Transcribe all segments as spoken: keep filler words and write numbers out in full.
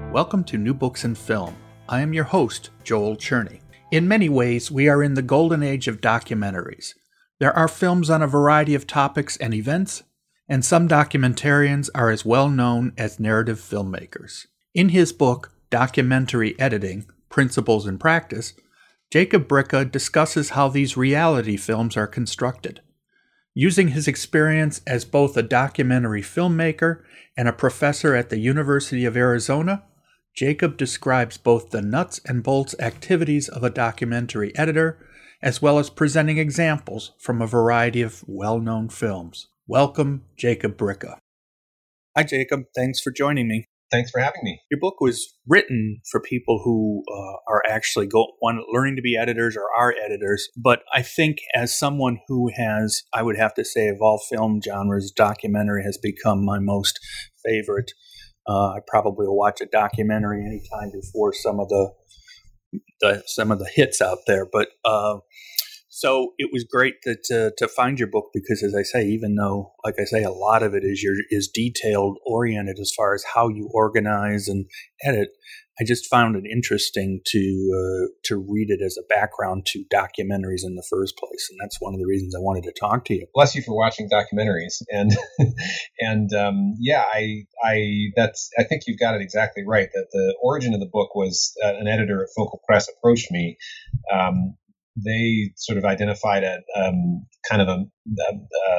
Welcome to New Books in Film. I am your host, Joel Cherney. In many ways, we are in the golden age of documentaries. There are films on a variety of topics and events, and some documentarians are as well known as narrative filmmakers. In his book, Documentary Editing, Principles and Practice, Jacob Brycha discusses how these reality films are constructed. Using his experience as both a documentary filmmaker and a professor at the University of Arizona, Jacob describes both the nuts and bolts activities of a documentary editor, as well as presenting examples from a variety of well-known films. Welcome, Jacob Brycha. Hi, Jacob. Thanks for joining me. Thanks for having me. Your book was written for people who uh, are actually go, one, learning to be editors or are editors. But I think as someone who has, I would have to say, of all film genres, documentary has become my most favorite. Uh, I probably will watch a documentary anytime before some of the, the some of the hits out there. But uh, so it was great to, to to find your book because, as I say, even though, like I say, a lot of it is your is detailed oriented as far as how you organize and edit, I just found it interesting to uh, to read it as a background to documentaries in the first place, and that's one of the reasons I wanted to talk to you. Bless you for watching documentaries, and and um, yeah, I I that's I think you've got it exactly right. That the origin of the book was uh, an editor at Focal Press approached me. Um, they sort of identified a um, kind of a, a,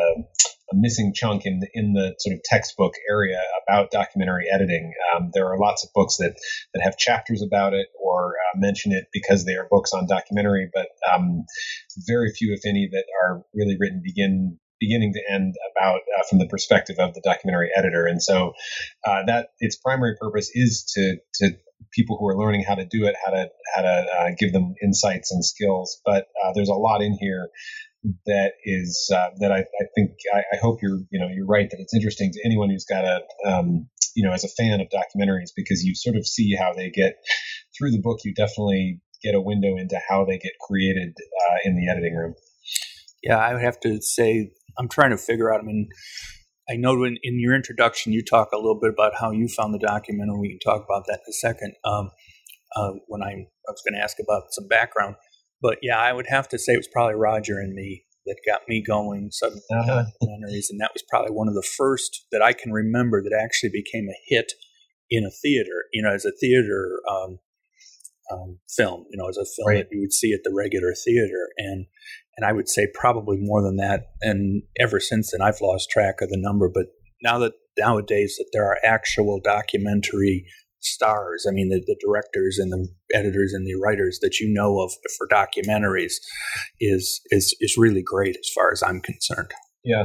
a missing chunk in the, in the sort of textbook area about documentary editing. Um, there are lots of books that, that have chapters about it or uh, mention it because they are books on documentary, but um, very few, if any, that are really written begin beginning to end about uh, from the perspective of the documentary editor. And so uh, that its primary purpose is to to people who are learning how to do it, how to how to uh, give them insights and skills. But uh, there's a lot in here that is uh, that I, I think I, I hope you're you know you're right that it's interesting to anyone who's got a um, you know as a fan of documentaries, because you sort of see how they get through the book. You definitely get a window into how they get created uh, in the editing room. Yeah, I would have to say I'm trying to figure out. I mean, I know in, in your introduction you talk a little bit about how you found the documentary. We can talk about that in a second. Um, uh, when I, I was going to ask about some background, but yeah, I would have to say it was probably Roger and Me that got me going. Some uh-huh. documentaries, and that was probably one of the first that I can remember that actually became a hit in a theater. You know, as a theater um, um, film. You know, as a film right. that you would see at the regular theater, and. And I would say probably more than that. And ever since then, I've lost track of the number. But now that nowadays that there are actual documentary stars, I mean, the, the directors and the editors and the writers that you know of for documentaries is is is really great as far as I'm concerned. Yeah.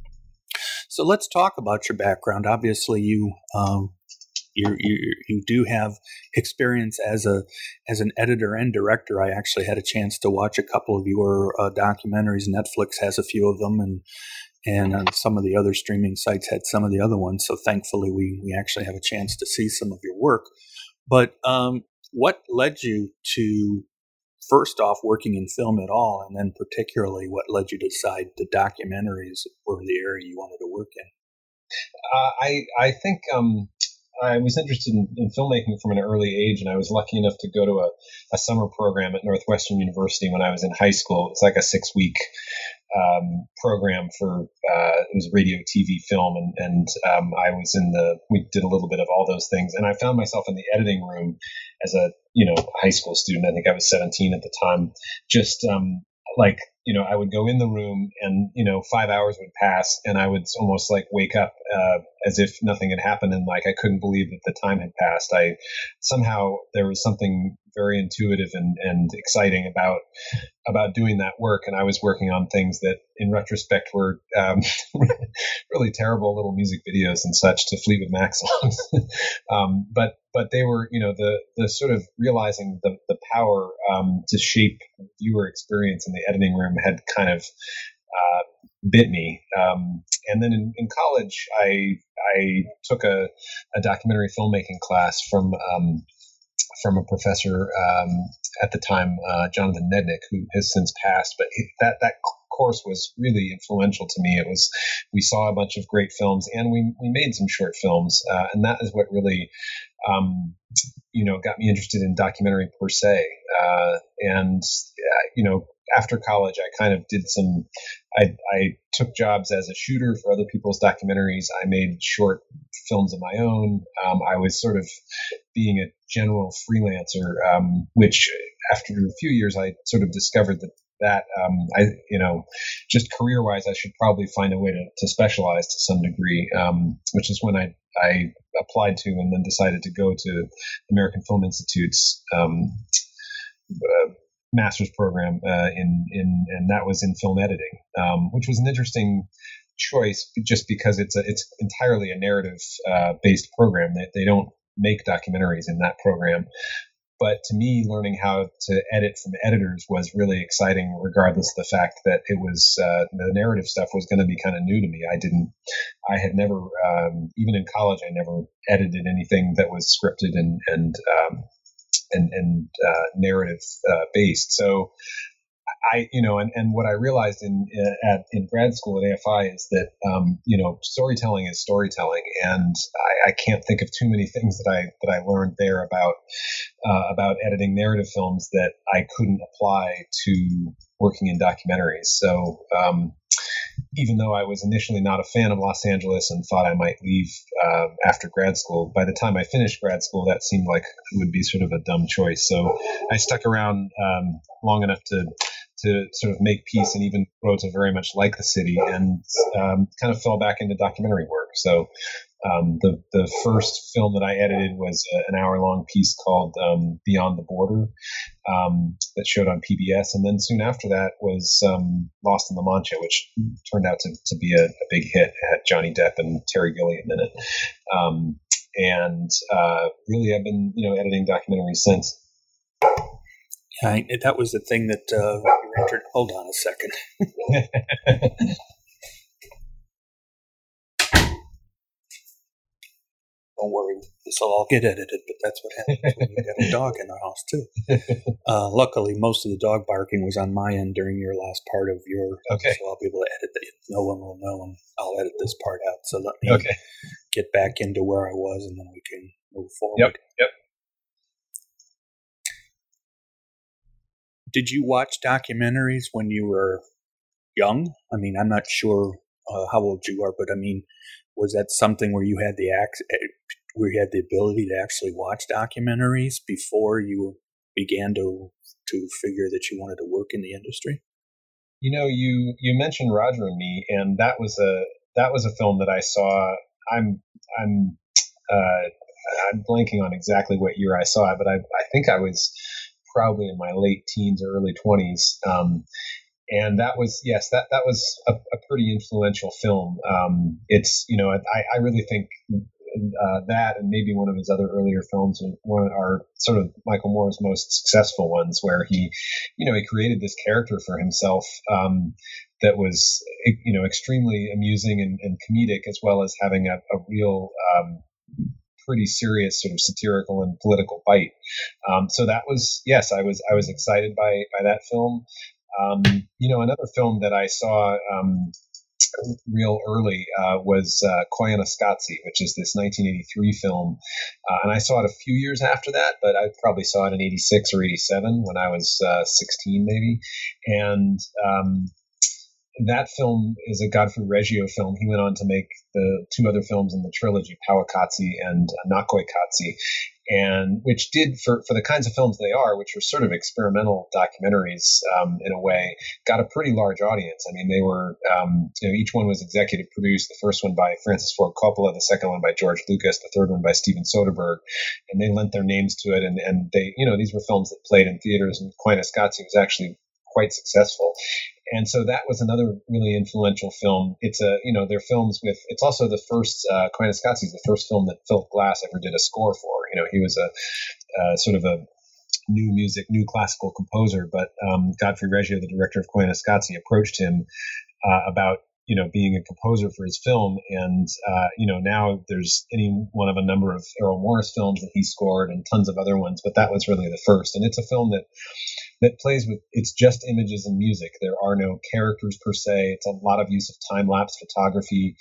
So let's talk about your background. Obviously, you um, You, you you do have experience as a as an editor and director. I actually had a chance to watch a couple of your uh, documentaries. Netflix has a few of them, and and uh, some of the other streaming sites had some of the other ones. So thankfully, we we actually have a chance to see some of your work. But um, what led you to first off working in film at all, and then particularly what led you to decide the documentaries were the area you wanted to work in? Uh, I I think. Um I was interested in, in filmmaking from an early age, and I was lucky enough to go to a, a summer program at Northwestern University when I was in high school. It was like a six-week um, program for uh, it was radio, T V, film, and, and um, I was in the we did a little bit of all those things, and I found myself in the editing room as a you know high school student. I think I was seventeen at the time. Just um, like you know, I would go in the room and, you know, five hours would pass and I would almost like wake up uh, as if nothing had happened. And like, I couldn't believe that the time had passed. I somehow there was something very intuitive and, and exciting about, about doing that work. And I was working on things that in retrospect were um, really terrible little music videos and such to Fleetwood Mac songs. um, but, but they were, you know, the, the sort of realizing the, the power um, to shape viewer experience in the editing room had kind of uh, bit me. Um, and then in, in college, I I took a, a documentary filmmaking class from um, from a professor um, at the time, uh, Jonathan Nednick, who has since passed. But he, that that course was really influential to me. It was we saw a bunch of great films, and we we made some short films, uh, and that is what really um, you know, got me interested in documentary per se. Uh, and, uh, you know, after college, I kind of did some, I, I took jobs as a shooter for other people's documentaries. I made short films of my own. Um, I was sort of being a general freelancer, um, which after a few years, I sort of discovered that that um, I, you know, just career-wise, I should probably find a way to, to specialize to some degree, um, which is when I, I applied to and then decided to go to American Film Institute's um, uh, master's program uh, in, in, and that was in film editing, um, which was an interesting choice just because it's a, it's entirely a narrative uh, based program. They, they don't make documentaries in that program. But to me, learning how to edit from editors was really exciting, regardless of the fact that it was uh, the narrative stuff was going to be kind of new to me. I didn't, I had never, um, even in college, I never edited anything that was scripted and and um, and, and uh, narrative uh, based. So I, you know, and, and what I realized in at in grad school at A F I is that um, you know, storytelling is storytelling, and I, I can't think of too many things that I that I learned there about uh, about editing narrative films that I couldn't apply to working in documentaries. So um, even though I was initially not a fan of Los Angeles and thought I might leave uh, after grad school, by the time I finished grad school, that seemed like it would be sort of a dumb choice. So I stuck around um, long enough to to sort of make peace and even grow to very much like the city, and um, kind of fell back into documentary work. So um, the the first film that I edited was a, an hour long piece called um, Beyond the Border um, that showed on P B S, and then soon after that was um, Lost in La Mancha, which turned out to, to be a, a big hit. It had Johnny Depp and Terry Gilliam in it, um, and uh, really I've been you know editing documentaries since. I, that was the thing that uh, you entered. Hold on a second. Don't worry, this will all get edited, but that's what happens when you got a dog in the house, too. Uh, luckily, most of the dog barking was on my end during your last part of your... Okay. So I'll be able to edit it. No one will know, and I'll edit this part out. So let me okay. get back into where I was, and then we can move forward. Yep, yep. Did you watch documentaries when you were young? I mean, I'm not sure uh, how old you are, but I mean, was that something where you had the ac- where you had the ability to actually watch documentaries before you began to to figure that you wanted to work in the industry? You know, you you mentioned Roger and Me, and that was a that was a film that I saw. I'm I'm uh, I'm blanking on exactly what year I saw it, but I I think I was probably in my late teens or early twenties. Um, and that was, yes, that, that was a, a pretty influential film. Um, it's, you know, I, I really think uh, that and maybe one of his other earlier films are, are sort of Michael Moore's most successful ones, where he, you know, he created this character for himself um, that was, you know, extremely amusing and, and comedic, as well as having a, a real um, pretty serious sort of satirical and political bite. Um, so that was, yes, I was, I was excited by, by that film. Um, you know, another film that I saw, um, real early, uh, was, uh, Koyaanisqatsi, which is this nineteen eighty-three film. Uh, and I saw it a few years after that, but I probably saw it in eighty-six or eighty-seven when I was, uh, sixteen maybe. And, um, that film is a Godfrey Reggio film. He went on to make the two other films in the trilogy, Powakatsi and Nakoikatsi, and which did, for, for the kinds of films they are, which are sort of experimental documentaries um, in a way, got a pretty large audience. I mean, they were, um, you know, each one was executive produced. The first one by Francis Ford Coppola, the second one by George Lucas, the third one by Steven Soderbergh, and they lent their names to it. And, and they, you know, these were films that played in theaters, and Koyaanisqatsi was actually quite successful. And so that was another really influential film. It's a, you know, they're films with, it's also the first, uh, Koyaanisqatsi is the first film that Philip Glass ever did a score for. You know, he was a, uh, sort of a new music, new classical composer, but, um, Godfrey Reggio, the director of Koyaanisqatsi, approached him, uh, about, you know, being a composer for his film. And, uh, you know, now there's any one of a number of Errol Morris films that he scored and tons of other ones, but that was really the first. And it's a film that, that plays with, it's just images and music. There are no characters per se. It's a lot of use of time-lapse photography.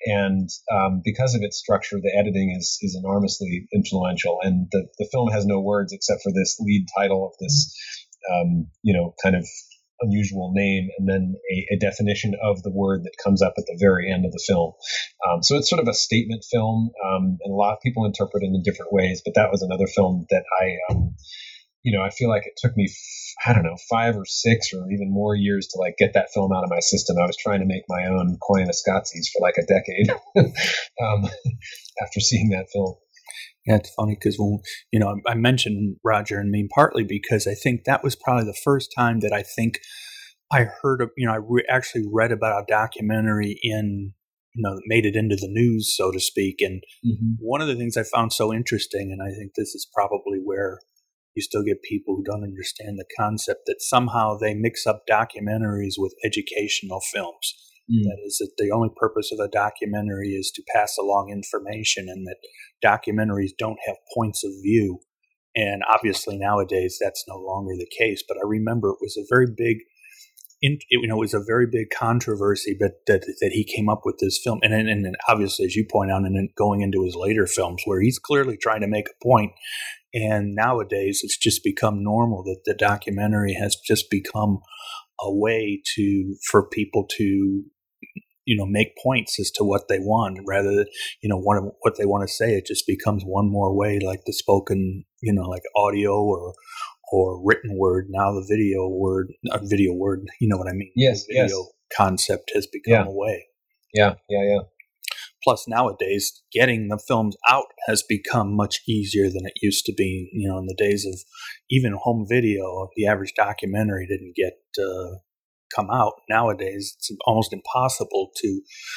And um, because of its structure, the editing is is enormously influential. And the, the film has no words except for this lead title of this, um, you know, kind of unusual name, and then a, a definition of the word that comes up at the very end of the film. Um, so it's sort of a statement film, um, and a lot of people interpret it in different ways. But that was another film that I, um, you know, I feel like it took me, I don't know, five or six or even more years to like get that film out of my system. I was trying to make my own Koyaanisqatsis for like a decade um, after seeing that film. Yeah, it's funny because when you know I mentioned Roger and Me partly because I think that was probably the first time that I think I heard of you know I re- actually read about a documentary in you know made it into the news, so to speak. And mm-hmm. one of the things I found so interesting, and I think this is probably where you still get people who don't understand the concept, that somehow they mix up documentaries with educational films. Mm. That is, that the only purpose of a documentary is to pass along information, and that documentaries don't have points of view. And obviously nowadays that's no longer the case. But I remember it was a very big, it, you know, it was a very big controversy that that, that he came up with this film, and and, and obviously, as you point out, and then going into his later films where he's clearly trying to make a point. And nowadays it's just become normal that the documentary has just become a way to for people to you know make points as to what they want rather than you know what what they want to say. It just becomes one more way, like the spoken you know like audio or or written word. Now the video word uh, video word you know what I mean. Yes, the video yes. concept has become yeah. a way. Yeah, yeah, yeah. Plus, nowadays, getting the films out has become much easier than it used to be. You know, in the days of even home video, the average documentary didn't get uh, come out. Nowadays, it's almost impossible to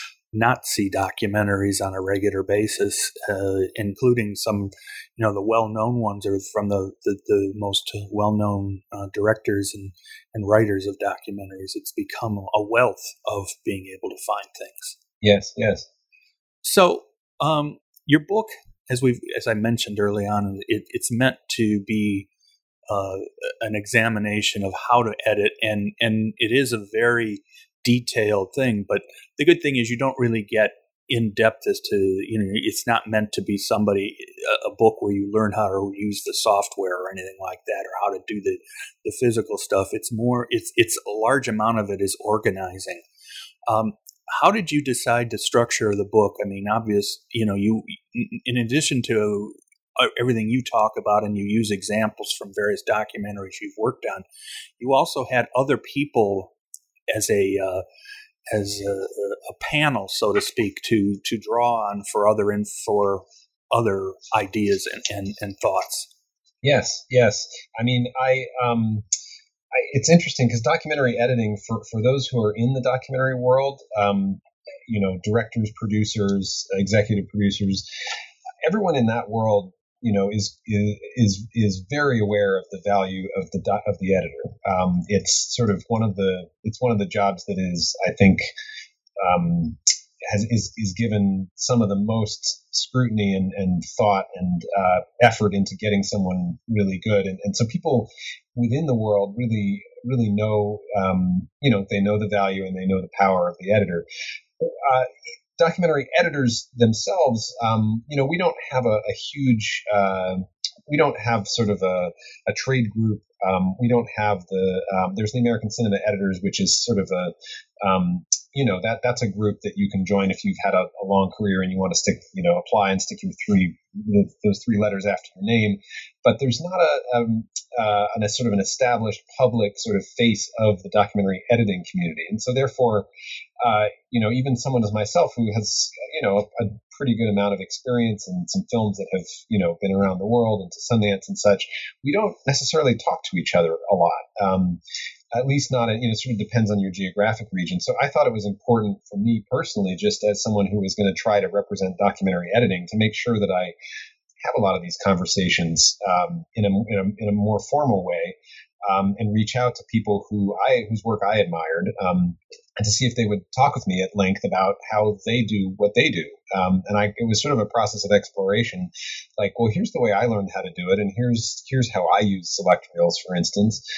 not see documentaries on a regular basis, uh, including some, you know, the well-known ones are from the the, the most well-known uh, directors and, and writers of documentaries. It's become a wealth of being able to find things. Yes, yes. So, um, your book, as we've, as I mentioned early on, it, it's meant to be uh, an examination of how to edit, and and it is a very detailed thing. But the good thing is, you don't really get in depth as to you know, it's not meant to be somebody a book where you learn how to use the software or anything like that, or how to do the the physical stuff. It's more, it's it's a large amount of it is organizing. Um, How did you decide to structure the book? I mean, obvious, you know, you, in addition to everything you talk about and you use examples from various documentaries you've worked on, you also had other people as a, uh, as a, a panel, so to speak, to, to draw on for other, and for other ideas and, and, and thoughts. Yes. Yes. I mean, I, um, it's interesting because documentary editing, for, for those who are in the documentary world, um, you know, directors, producers, executive producers, everyone in that world, you know, is is is very aware of the value of the of the editor. Um, it's sort of one of the it's one of the jobs that is, I think, um, has is is given some of the most scrutiny and, and thought and uh, effort into getting someone really good. And, and so people within the world really, really know, um, you know, they know the value and they know the power of the editor. Uh, documentary editors themselves, um, you know, we don't have a, a huge, uh, we don't have sort of a, a trade group. Um, we don't have the, um, there's the American Cinema Editors, which is sort of a, um, you know, that that's a group that you can join if you've had a, a long career and you want to stick, you know, apply and stick your three, those three letters after your name. But there's not a, um, uh, a sort of an established public sort of face of the documentary editing community. And so therefore, uh, you know, even someone as myself who has, you know, a, a pretty good amount of experience and some films that have, you know, been around the world and to Sundance and such, we don't necessarily talk to each other a lot. Um, At least not, you know, it sort of depends on your geographic region. So I thought it was important for me personally, just as someone who was going to try to represent documentary editing, to make sure that I have a lot of these conversations um, in, a, in, a, in a more formal way, um, and reach out to people who I whose work I admired, um, and to see if they would talk with me at length about how they do what they do. Um, and I, it was sort of a process of exploration. Like, well, here's the way I learned how to do it, and here's here's how I use select reels, for instance.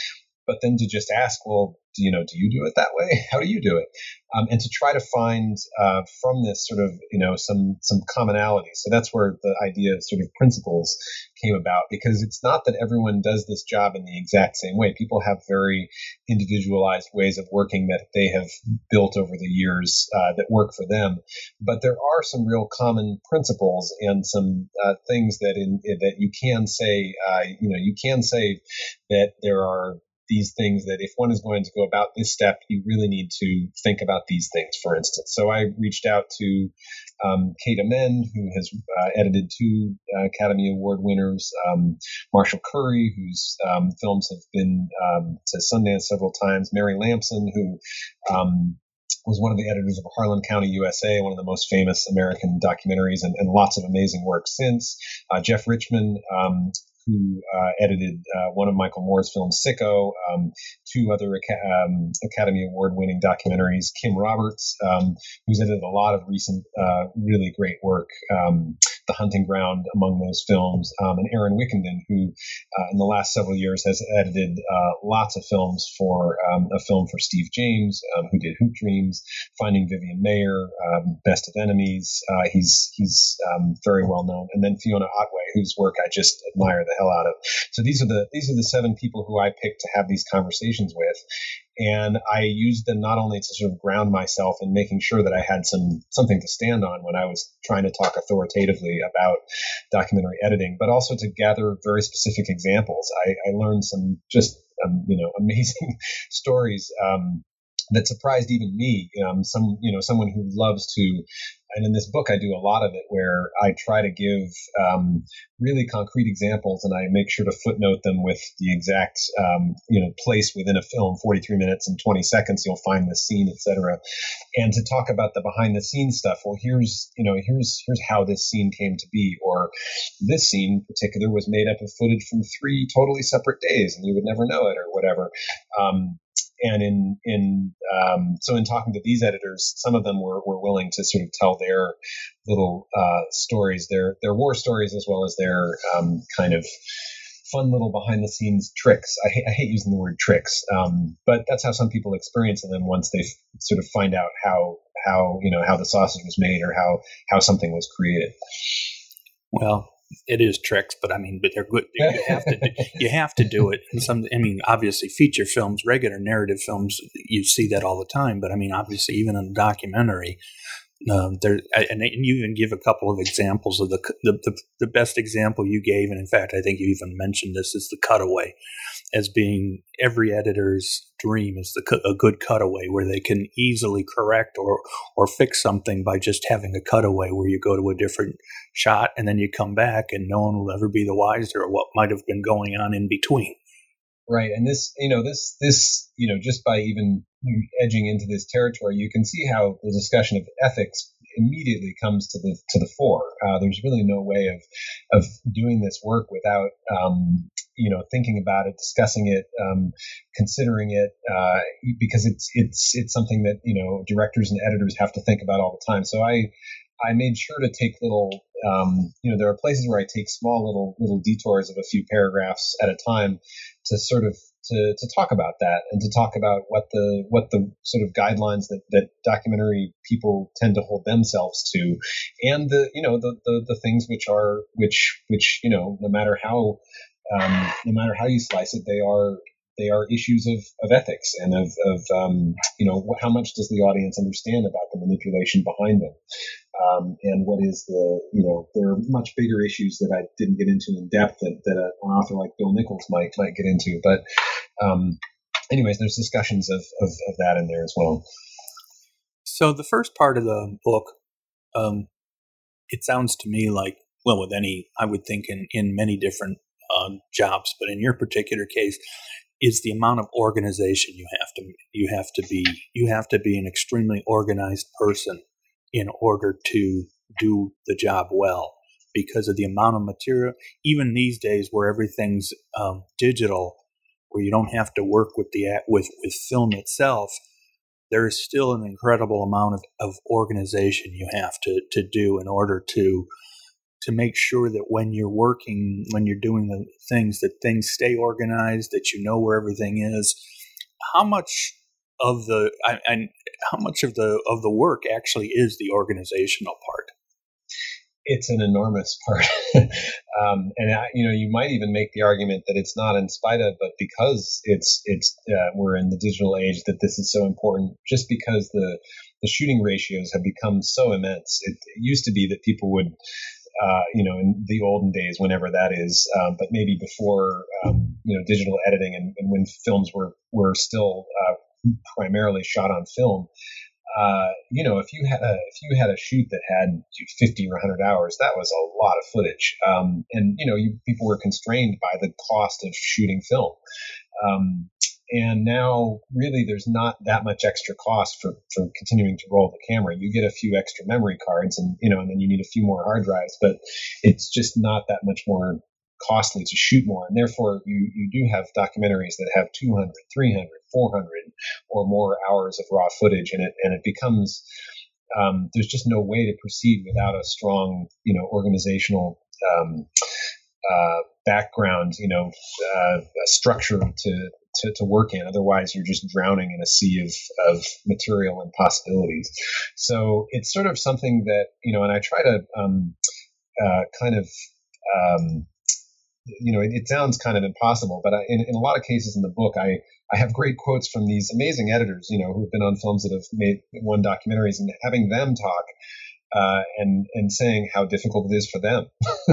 but then to just ask, well, do you know, do you do it that way? How do you do it? Um, and to try to find uh, from this sort of, you know, some some commonality. So that's where the idea of sort of principles came about, because it's not that everyone does this job in the exact same way. People have very individualized ways of working that they have built over the years uh, that work for them. But there are some real common principles and some uh, things that in that you can say, uh, you know, you can say that there are these things that if one is going to go about this step, you really need to think about these things, for instance. So I reached out to um, Kate Amend, who has uh, edited two uh, Academy Award winners, um, Marshall Curry, whose um, films have been um, to Sundance several times, Mary Lamson, who um, was one of the editors of Harlan County, U S A, one of the most famous American documentaries, and, and lots of amazing work since. Uh, Jeff Richman, um, who uh, edited uh, one of Michael Moore's films, Sicko, um, two other um, Academy Award-winning documentaries, Kim Roberts, um, who's edited a lot of recent, uh, really great work, um, The Hunting Ground among those films, um, and Aaron Wickenden, who uh, in the last several years has edited uh, lots of films for um, a film for Steve James, um, who did Hoop Dreams, Finding Vivian Mayer, um, Best of Enemies. Uh, he's he's um, very well known. And then Fiona Otway, whose work I just admire the hell out of. So these are the these are the seven people who I picked to have these conversations with, and I used them not only to sort of ground myself in making sure that I had some something to stand on when I was trying to talk authoritatively about documentary editing, but also to gather very specific examples. I, I learned some just um, you know amazing stories um, that surprised even me. Um, some you know someone who loves to. And in this book, I do a lot of it where I try to give um, really concrete examples, and I make sure to footnote them with the exact, um, you know, place within a film, forty-three minutes and twenty seconds, you'll find the scene, et cetera. And to talk about the behind the scenes stuff. Well, here's, you know, here's here's how this scene came to be, or this scene in particular was made up of footage from three totally separate days, and you would never know it, or whatever. Um, And in in um, so in talking to these editors, some of them were, were willing to sort of tell their little uh, stories, their their war stories, as well as their um, kind of fun little behind the scenes tricks. I hate, I hate using the word tricks, um, but that's how some people experience them once they f- sort of find out how how you know how the sausage was made or how how something was created. Well, it is tricks, but I mean, but they're good. You have to, do, you have to do it. And some, I mean, obviously, feature films, regular narrative films, you see that all the time. But I mean, obviously, even in a documentary, um, there, and you even give a couple of examples of the, the the the best example you gave, and in fact, I think you even mentioned this is the cutaway, as being every editor's dream is the a good cutaway where they can easily correct or or fix something by just having a cutaway where you go to a different shot and then you come back and no one will ever be the wiser of what might have been going on in between. Right. And this, you know, this, this, you know, just by even edging into this territory, you can see how the discussion of ethics immediately comes to the to the fore. Uh, there's really no way of of doing this work without, um, you know, thinking about it, discussing it, um, considering it, uh, because it's it's it's something that, you know, directors and editors have to think about all the time. So I. I made sure to take little, um, you know, there are places where I take small little little detours of a few paragraphs at a time to sort of to, to talk about that and to talk about what the what the sort of guidelines that, that documentary people tend to hold themselves to, and the you know the, the, the things which are which which you know no matter how um, no matter how you slice it, they are. They are issues of, of ethics and of, of um, you know, how much does the audience understand about the manipulation behind them? Um, and what is the, you know, there are much bigger issues that I didn't get into in depth that, that a, an author like Bill Nichols might, might get into. But um, anyways, there's discussions of, of, of that in there as well. So the first part of the book, um, it sounds to me like, well, with any, I would think in, in many different uh, jobs, but in your particular case, is the amount of organization you have to you have to be you have to be an extremely organized person in order to do the job well, because of the amount of material. Even these days, where everything's um, digital, where you don't have to work with the with with film itself, there is still an incredible amount of, of organization you have to to do in order to to make sure that when you're working, when you're doing the things, that things stay organized, that you know where everything is. How much of the and how much of the of the work actually is the organizational part? It's an enormous part. um, and, I, you know, you might even make the argument that it's not in spite of, but because it's, it's, uh, we're in the digital age, that this is so important, just because the, the shooting ratios have become so immense. It, it used to be that people would, uh, you know, in the olden days, whenever that is, um, but maybe before, um, you know, digital editing and, and when films were, were still, uh, primarily shot on film. Uh, you know, if you had a if you had a shoot that had fifty or one hundred hours, that was a lot of footage. Um, and you know, you, people were constrained by the cost of shooting film. Um, and now, really, there's not that much extra cost for, for continuing to roll the camera. You get a few extra memory cards, and you know, and then you need a few more hard drives, but it's just not that much more costly to shoot more. And therefore, you, you do have documentaries that have two hundred, three hundred, four hundred or more hours of raw footage, and it and it becomes um, there's just no way to proceed without a strong, you know, organizational um, uh, background, you know, uh, structure to, to to work in. Otherwise, you're just drowning in a sea of of material and possibilities. So it's sort of something that, you know, and I try to um, uh, kind of um, you know, it, it sounds kind of impossible, but I, in, in a lot of cases in the book, I, I have great quotes from these amazing editors, you know, who've been on films that have made won documentaries, and having them talk uh, and and saying how difficult it is for them,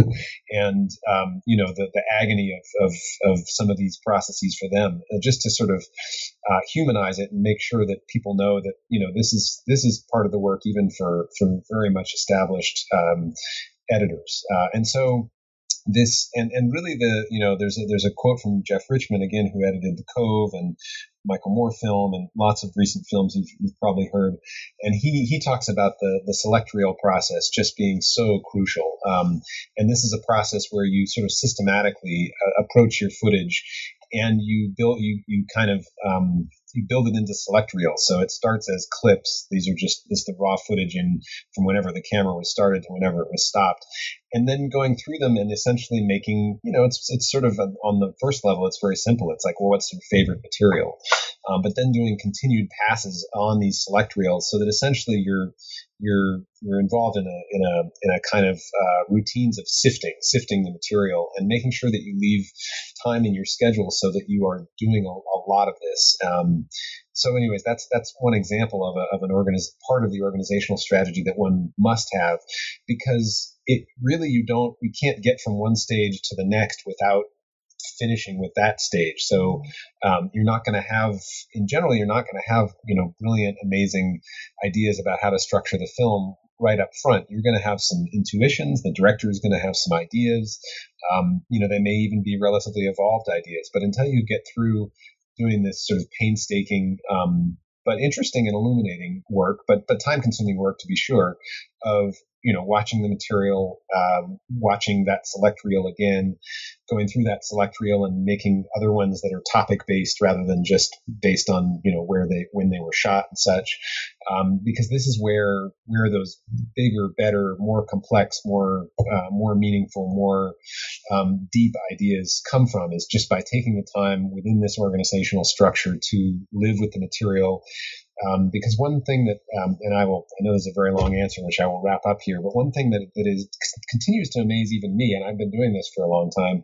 and um, you know, the, the agony of, of of some of these processes for them, uh, just to sort of uh, humanize it and make sure that people know that, you know, this is this is part of the work even for for very much established um, editors, uh, and so. This and, and really the you know there's a, there's a quote from Jeff Richman again, who edited The Cove and Michael Moore film and lots of recent films you've, you've probably heard, and he he talks about the the select reel process just being so crucial, um, and this is a process where you sort of systematically uh, approach your footage, and you build you you kind of um, you build it into select reels. So it starts as clips. These are just this the raw footage in from whenever the camera was started to whenever it was stopped, and then going through them and essentially making, you know, it's it's sort of a, on the first level, it's very simple. It's like, well, what's your favorite material? Um, but then doing continued passes on these select reels, so that essentially you're you're you're involved in a in a in a kind of uh, routines of sifting, sifting the material, and making sure that you leave time in your schedule so that you are doing a, a lot of this. Um, so, anyways, that's that's one example of a of an organiz- part of the organizational strategy that one must have, because it really you don't you can't get from one stage to the next without finishing with that stage. So um, you're not going to have, in general, you're not going to have, you know, brilliant, amazing ideas about how to structure the film right up front. You're going to have some intuitions. The director is going to have some ideas. Um, you know, they may even be relatively evolved ideas. But until you get through doing this sort of painstaking, um, but interesting and illuminating work, but but time-consuming work to be sure, of, you know, watching the material, um, watching that select reel again, going through that select reel and making other ones that are topic-based rather than just based on, you know, where they when they were shot and such, um, because this is where where those bigger, better, more complex, more uh, more meaningful, more um, deep ideas come from, is just by taking the time within this organizational structure to live with the material. Um, because one thing that, um, and I will, I know this is a very long answer, which I will wrap up here, but one thing that, that is continues to amaze even me, and I've been doing this for a long time,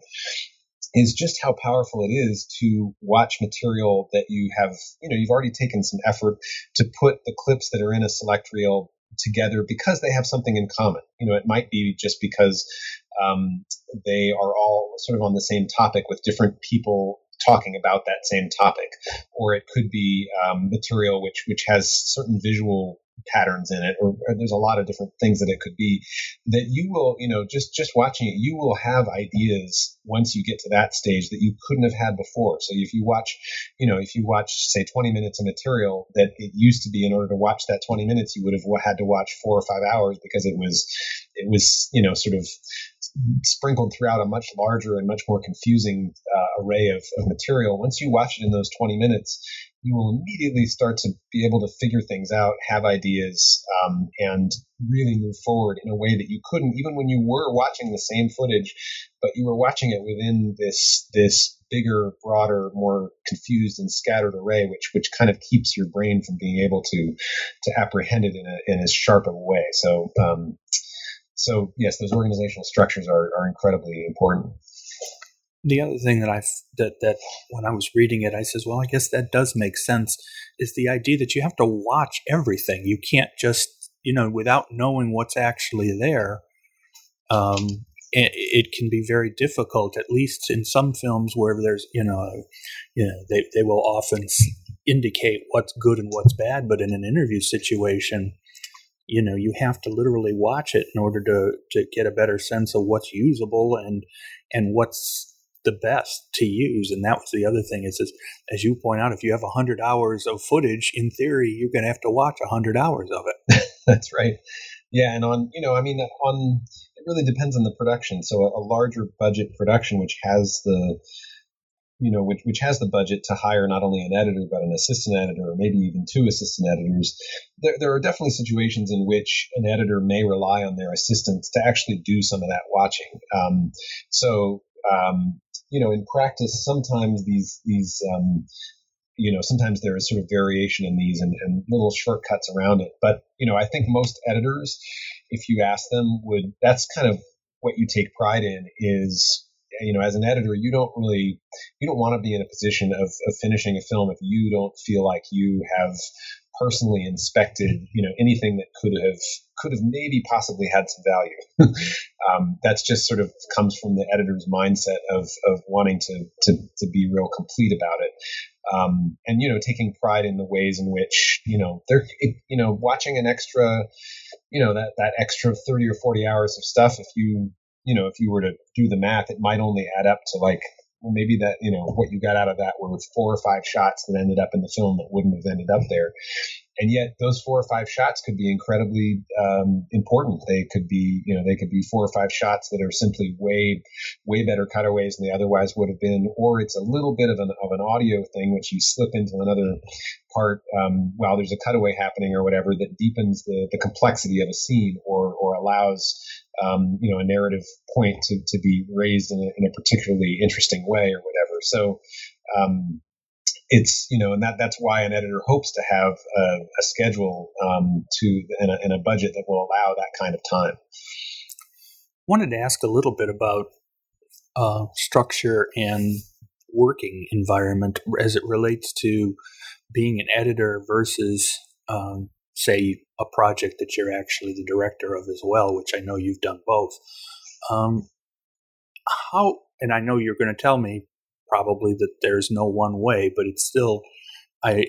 is just how powerful it is to watch material that you have, you know, you've already taken some effort to put the clips that are in a select reel together because they have something in common. You know, it might be just because um, they are all sort of on the same topic with different people talking about that same topic, or it could be um, material which which has certain visual patterns in it, or, or there's a lot of different things that it could be, that you will, you know, just just watching it, you will have ideas once you get to that stage that you couldn't have had before. So if you watch, you know, if you watch, say, twenty minutes of material that it used to be, in order to watch that twenty minutes, you would have had to watch four or five hours because it was, it was, you know, sort of sprinkled throughout a much larger and much more confusing uh, array of, of material. Once you watch it in those twenty minutes, you will immediately start to be able to figure things out, have ideas, um, and really move forward in a way that you couldn't, even when you were watching the same footage, but you were watching it within this this bigger, broader, more confused and scattered array, which which kind of keeps your brain from being able to to apprehend it in a in as sharp of a way. So, um, so yes, those organizational structures are are incredibly important. The other thing that I that that when I was reading it, I says, well, I guess that does make sense, is the idea that you have to watch everything. You can't just, you know, without knowing what's actually there. Um, it, it can be very difficult, at least in some films where there's, you know, you know, they they will often indicate what's good and what's bad, but in an interview situation, you know, you have to literally watch it in order to to get a better sense of what's usable and and what's the best to use. And that was the other thing, is, is as you point out, if you have one hundred hours of footage, in theory, you're going to have to watch one hundred hours of it. That's right. Yeah. And on, you know, I mean, on, it really depends on the production. So a, a larger budget production, which has the, you know, which, which has the budget to hire not only an editor, but an assistant editor, or maybe even two assistant editors, there, there are definitely situations in which an editor may rely on their assistants to actually do some of that watching. Um, so, um, you know, in practice, sometimes these, these, um, you know, sometimes there is sort of variation in these and, and little shortcuts around it. But, you know, I think most editors, if you ask them, would, that's kind of what you take pride in is, you know, as an editor, you don't really, you don't want to be in a position of, of finishing a film if you don't feel like you have personally inspected, you know, anything that could have, could have maybe possibly had some value. um, that's just sort of comes from the editor's mindset of, of wanting to, to, to be real complete about it. Um, and, you know, taking pride in the ways in which, you know, they're, it, you know, watching an extra, you know, that, that extra thirty or forty hours of stuff, if you, you know, if you were to do the math, it might only add up to like, well, maybe that, you know, what you got out of that were four or five shots that ended up in the film that wouldn't have ended up there. And yet those four or five shots could be incredibly um, important. They could be, you know, they could be four or five shots that are simply way, way better cutaways than they otherwise would have been. Or it's a little bit of an, of an audio thing, which you slip into another part um, while there's a cutaway happening or whatever that deepens the, the complexity of a scene or, or allows, um, you know, a narrative point to, to be raised in a, in a particularly interesting way or whatever. So, um, It's, you know, and that, that's why an editor hopes to have a, a schedule um, to and a, and a budget that will allow that kind of time. Wanted to ask a little bit about uh, structure and working environment as it relates to being an editor versus, um, say, a project that you're actually the director of as well, which I know you've done both. Um, how, and I know you're going to tell me probably that there's no one way, but it's still, I,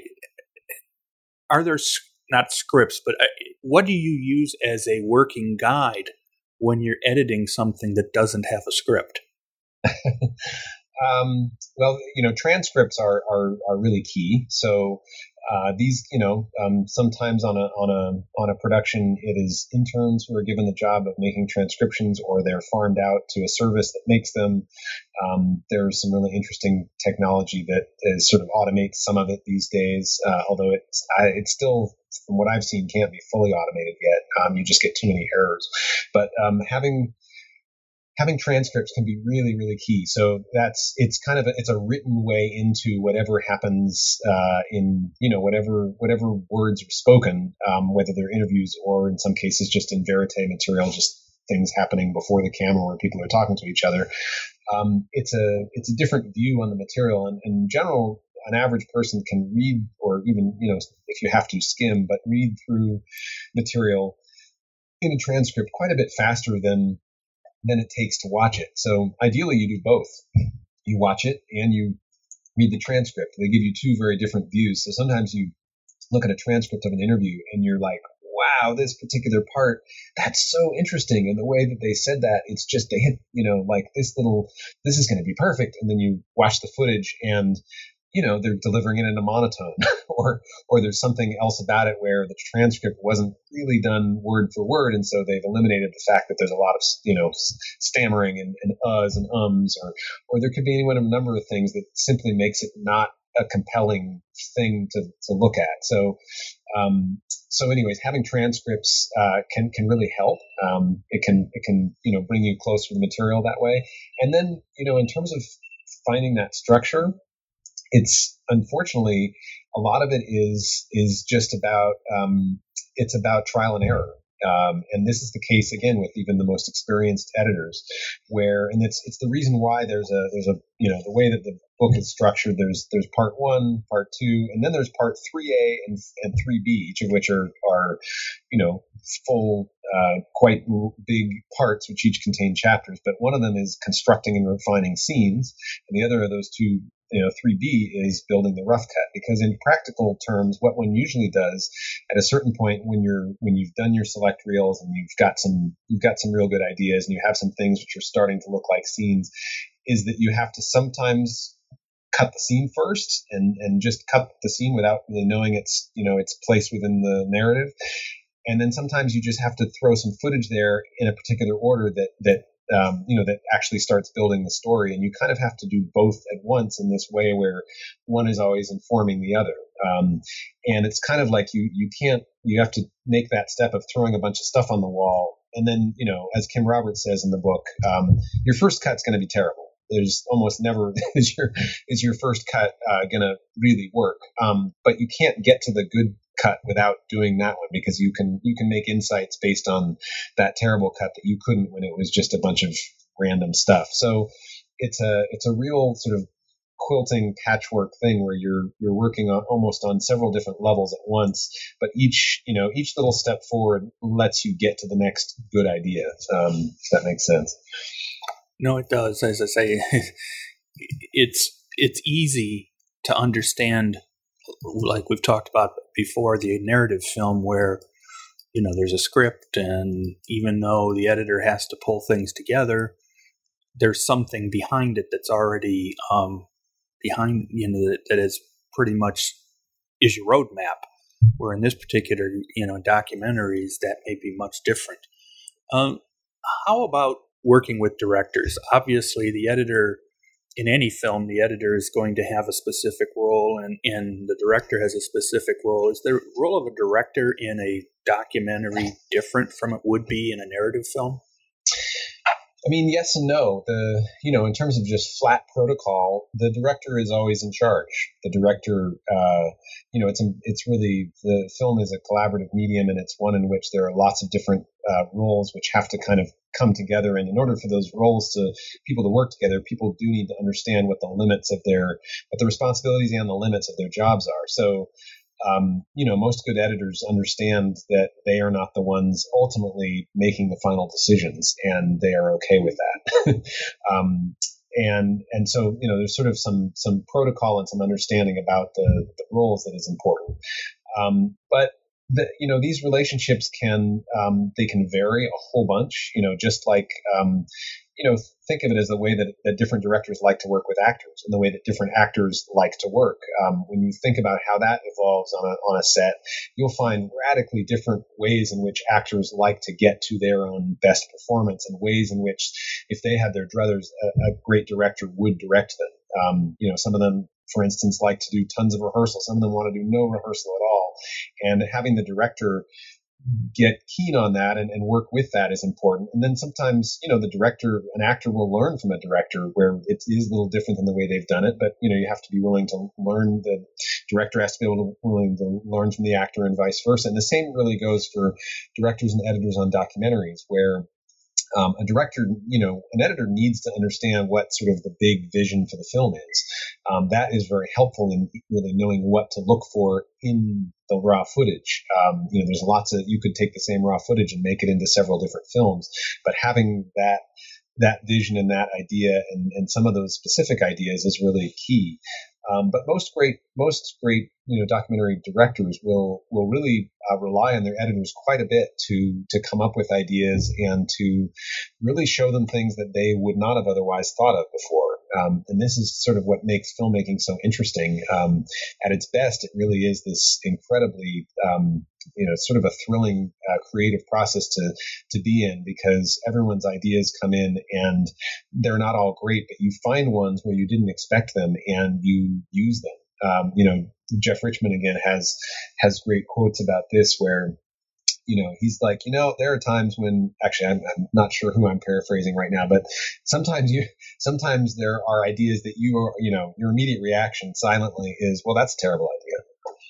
are there not scripts, but I, what do you use as a working guide when you're editing something that doesn't have a script? um, well, you know, transcripts are, are, are really key. So, Uh, these, you know, um, sometimes on a on a on a production, it is interns who are given the job of making transcriptions, or they're farmed out to a service that makes them. Um, there's some really interesting technology that is sort of automates some of it these days, uh, although it's I, it's still, from what I've seen, can't be fully automated yet. Um, you just get too many errors. But um, having Having transcripts can be really, really key. So that's, it's kind of a, it's a written way into whatever happens uh, in, you know, whatever, whatever words are spoken, um, whether they're interviews or in some cases just in verite material, just things happening before the camera where people are talking to each other. Um, it's a, it's a different view on the material. And, and in general, an average person can read, or even, you know, if you have to skim, but read through material in a transcript quite a bit faster than than it takes to watch it. So ideally you do both. You watch it and you read the transcript. They give you two very different views. So sometimes you look at a transcript of an interview and you're like, wow, this particular part, that's so interesting. And the way that they said that, it's just, they hit, you know, like this little, this is going to be perfect. And then you watch the footage and you know, they're delivering it in a monotone, or or there's something else about it where the transcript wasn't really done word for word, and so they've eliminated the fact that there's a lot of, you know, stammering and, and uhs and ums, or or there could be any one of a number of things that simply makes it not a compelling thing to, to look at. So, um, so anyways, having transcripts uh, can can really help. Um, it can it can you know bring you closer to the material that way. And then you know in terms of finding that structure, it's unfortunately a lot of it is is just about um, it's about trial and error. Um, and this is the case again with even the most experienced editors, where and it's it's the reason why there's a there's a you know the way that the book is structured. There's there's part one, part two, and then there's part three A and and three B, each of which are are you know full uh, quite big parts, which each contain chapters. But one of them is constructing and refining scenes, and the other of those two, you know, three B is building the rough cut, because in practical terms, what one usually does at a certain point when you're when you've done your select reels and you've got some you've got some real good ideas and you have some things which are starting to look like scenes, is that you have to sometimes cut the scene first and and just cut the scene without really knowing its you know its place within the narrative, and then sometimes you just have to throw some footage there in a particular order that that Um, you know, that actually starts building the story. And you kind of have to do both at once in this way where one is always informing the other. Um, and it's kind of like you, you can't, you have to make that step of throwing a bunch of stuff on the wall. And then, you know, as Kim Roberts says in the book, um, your first cut's going to be terrible. There's almost never is your is your first cut uh, going to really work. Um, but you can't get to the good cut without doing that one, because you can you can make insights based on that terrible cut that you couldn't when it was just a bunch of random stuff. So it's a it's a real sort of quilting patchwork thing where you're you're working on almost on several different levels at once, but each you know each little step forward lets you get to the next good idea. Um, if that makes sense. No, it does. As I say, it's it's easy to understand, like we've talked about before, the narrative film where, you know, there's a script, and even though the editor has to pull things together, there's something behind it that's already um, behind, you know, that, that is pretty much is your roadmap. Where in this particular, you know, documentaries, that may be much different. Um, how about working with directors? Obviously, the editor in any film, the editor is going to have a specific role, and, and the director has a specific role. Is the role of a director in a documentary different from it would be in a narrative film? I mean, yes and no. The you know, in terms of just flat protocol, the director is always in charge. The director, uh, you know, it's it's really the film is a collaborative medium, and it's one in which there are lots of different uh, roles which have to kind of come together. And in order for those roles to people to work together, people do need to understand what the limits of their, what the responsibilities and the limits of their jobs are. So. Um, you know, most good editors understand that they are not the ones ultimately making the final decisions, and they are okay with that. um, and and so, you know, there's sort of some some protocol and some understanding about the, the roles that is important. Um, but the, you know, these relationships can um, they can vary a whole bunch. You know, just like um, you know, think of it as the way that, that different directors like to work with actors, and the way that different actors like to work. Um, when you think about how that evolves on a on a set, you'll find radically different ways in which actors like to get to their own best performance, and ways in which, if they had their druthers, a, a great director would direct them. Um, you know, some of them, for instance, like to do tons of rehearsal. Some of them want to do no rehearsal at all. And having the director get keen on that and, and work with that is important. And then sometimes, you know, the director, an actor will learn from a director where it is a little different than the way they've done it. But, you know, you have to be willing to learn. The director has to be able to willing to learn from the actor, and vice versa. And the same really goes for directors and editors on documentaries, where Um, a director, you know, an editor needs to understand what sort of the big vision for the film is. Um, that is very helpful in really knowing what to look for in the raw footage. Um, you know, there's lots of, you could take the same raw footage and make it into several different films, but having that that vision and that idea and, and some of those specific ideas is really key. Um, but most great, most great, you know, documentary directors will will really uh, rely on their editors quite a bit to to come up with ideas and to really show them things that they would not have otherwise thought of before. Um, and this is sort of what makes filmmaking so interesting. Um, at its best, it really is this incredibly, um, you know, sort of a thrilling uh, creative process to to be in, because everyone's ideas come in and they're not all great, but you find ones where you didn't expect them and you use them. Um, you know, Jeff Richman again has has great quotes about this where, you know, he's like, you know, there are times when actually I'm, I'm not sure who I'm paraphrasing right now, but sometimes you, sometimes there are ideas that you are, you know, your immediate reaction silently is, well, that's a terrible idea.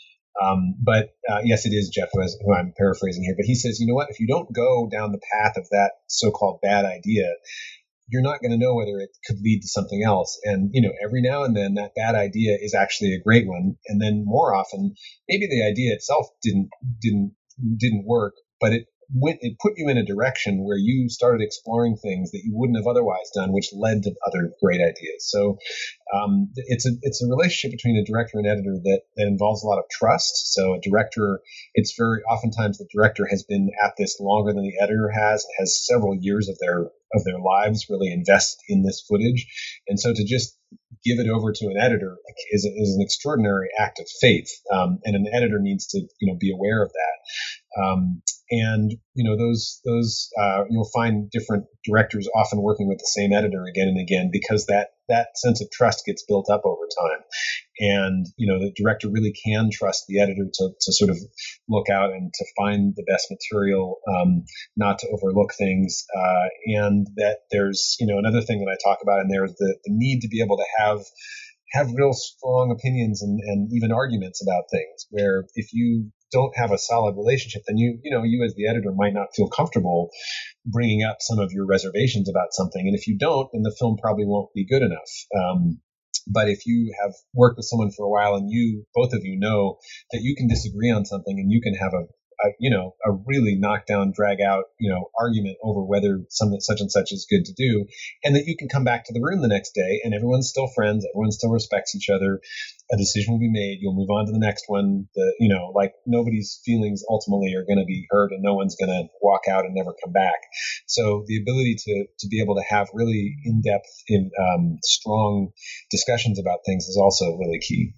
Um, but uh, yes, it is Jeff who, has, who I'm paraphrasing here, but he says, you know what, if you don't go down the path of that so-called bad idea, you're not going to know whether it could lead to something else. And, you know, every now and then that bad idea is actually a great one. And then more often, maybe the idea itself didn't, didn't, didn't work, but it went, it put you in a direction where you started exploring things that you wouldn't have otherwise done, which led to other great ideas. So um, it's a it's a relationship between a director and editor that, that involves a lot of trust. So a director, it's very oftentimes the director has been at this longer than the editor has, has several years of their of their lives really invested in this footage, and so to just give it over to an editor is, is an extraordinary act of faith, um, and an editor needs to you know be aware of that. Um, and you know those those uh, you'll find different directors often working with the same editor again and again, because that that sense of trust gets built up over time. And you know the director really can trust the editor to to sort of look out and to find the best material, um, not to overlook things. Uh, and that there's you know another thing that I talk about in there is the, the need to be able to have have real strong opinions and, and even arguments about things, where if you don't have a solid relationship, then you, you know, you as the editor might not feel comfortable bringing up some of your reservations about something. And if you don't, then the film probably won't be good enough. Um, but if you have worked with someone for a while and you, both of you know that you can disagree on something and you can have a, a you know, a really knockdown, drag out, you know, argument over whether something such and such is good to do, and that you can come back to the room the next day and everyone's still friends, everyone still respects each other, a decision will be made, you'll move on to the next one. The, you know, like nobody's feelings ultimately are going to be hurt and no one's going to walk out and never come back. So the ability to, to be able to have really in-depth, in, um, strong discussions about things is also really key.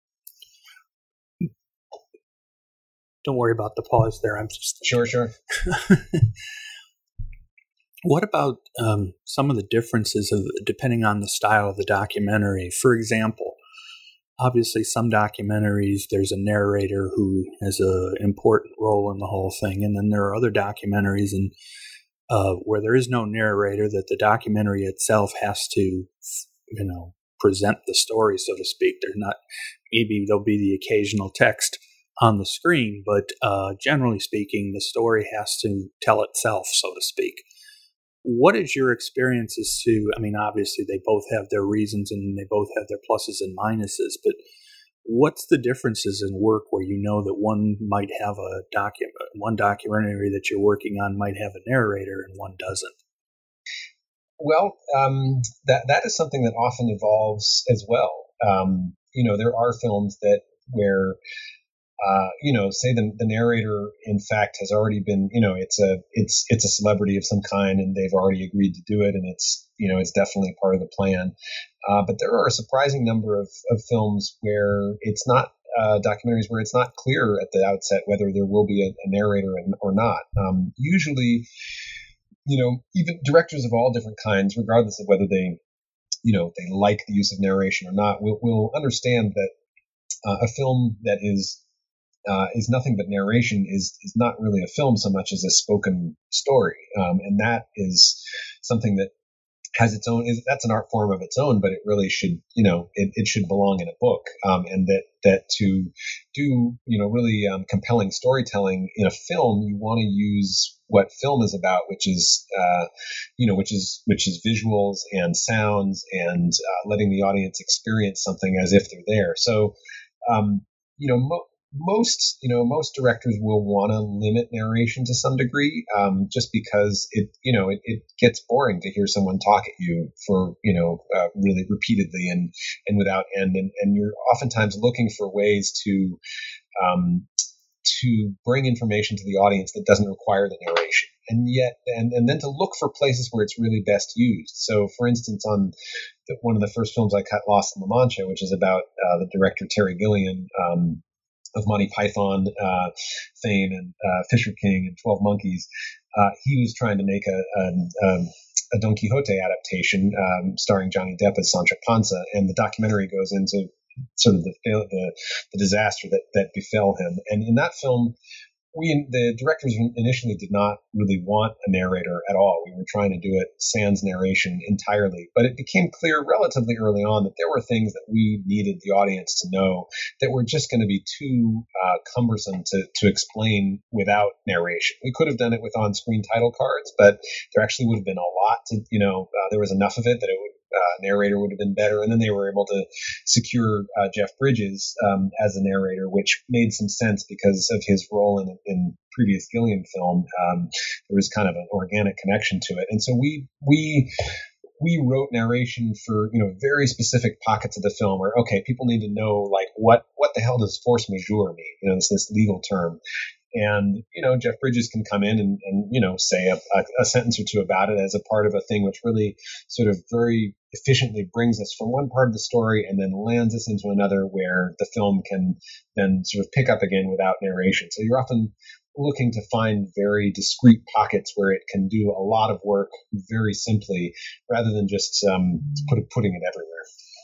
Don't worry about the pause there. I'm just sure, sure. What about um, some of the differences of depending on the style of the documentary? For example, obviously some documentaries there's a narrator who has an important role in the whole thing, and then there are other documentaries and uh, where there is no narrator, that the documentary itself has to, you know, present the story, so to speak. There's not, maybe there'll be the occasional text on the screen, but uh, generally speaking, the story has to tell itself, so to speak. What is your experience as to, I mean, obviously they both have their reasons and they both have their pluses and minuses, but what's the differences in work where you know that one might have a document, one documentary that you're working on might have a narrator and one doesn't? Well, um, that that is something that often evolves as well. Um, you know, there are films that where Uh, you know, say the, the narrator, in fact, has already been, you know, it's a, it's, it's a celebrity of some kind and they've already agreed to do it. And it's, you know, it's definitely part of the plan. Uh, but there are a surprising number of, of films where it's not, uh, documentaries where it's not clear at the outset whether there will be a, a narrator or not. Um, usually, you know, even directors of all different kinds, regardless of whether they, you know, they like the use of narration or not, will, will understand that uh, a film that is Uh, is nothing but narration is is not really a film so much as a spoken story, um, and that is something that has its own. Is, that's an art form of its own, but it really should, you know, it, it should belong in a book, um, and that that to do, you know, really um, compelling storytelling in a film, you want to use what film is about, which is, uh, you know, which is which is visuals and sounds and uh, letting the audience experience something as if they're there. So, um, you know. Mo- Most, you know, most directors will want to limit narration to some degree, um, just because it, you know, it, it gets boring to hear someone talk at you for, you know, uh, really repeatedly and, and without end. And, and you're oftentimes looking for ways to, um, to bring information to the audience that doesn't require the narration. And yet, and, and then to look for places where it's really best used. So, for instance, on the, one of the first films I cut, Lost in La Mancha, which is about uh, the director Terry Gilliam um, of Monty Python uh, fame and uh, Fisher King and twelve Monkeys. Uh, he was trying to make a, a, a, a Don Quixote adaptation um, starring Johnny Depp as Sancho Panza, and the documentary goes into sort of the the, the disaster that, that befell him. And in that film, we the directors initially did not really want a narrator at all. We were trying to do it sans narration entirely, but it became clear relatively early on that there were things that we needed the audience to know that were just going to be too uh, cumbersome to to explain without narration. We could have done it with on-screen title cards, but there actually would have been a lot to, you know, uh, there was enough of it that it would Uh, narrator would have been better. And then they were able to secure uh, Jeff Bridges um, as a narrator, which made some sense because of his role in, in previous Gilliam film. Um, there was kind of an organic connection to it. And so we, we, we wrote narration for, you know, very specific pockets of the film where, okay, people need to know, like, what, what the hell does force majeure mean? You know, it's this legal term. And, you know, Jeff Bridges can come in and, and you know, say a, a, a sentence or two about it as a part of a thing which really sort of very efficiently brings us from one part of the story and then lands us into another where the film can then sort of pick up again without narration. So you're often looking to find very discrete pockets where it can do a lot of work very simply rather than just um, put, putting it everywhere.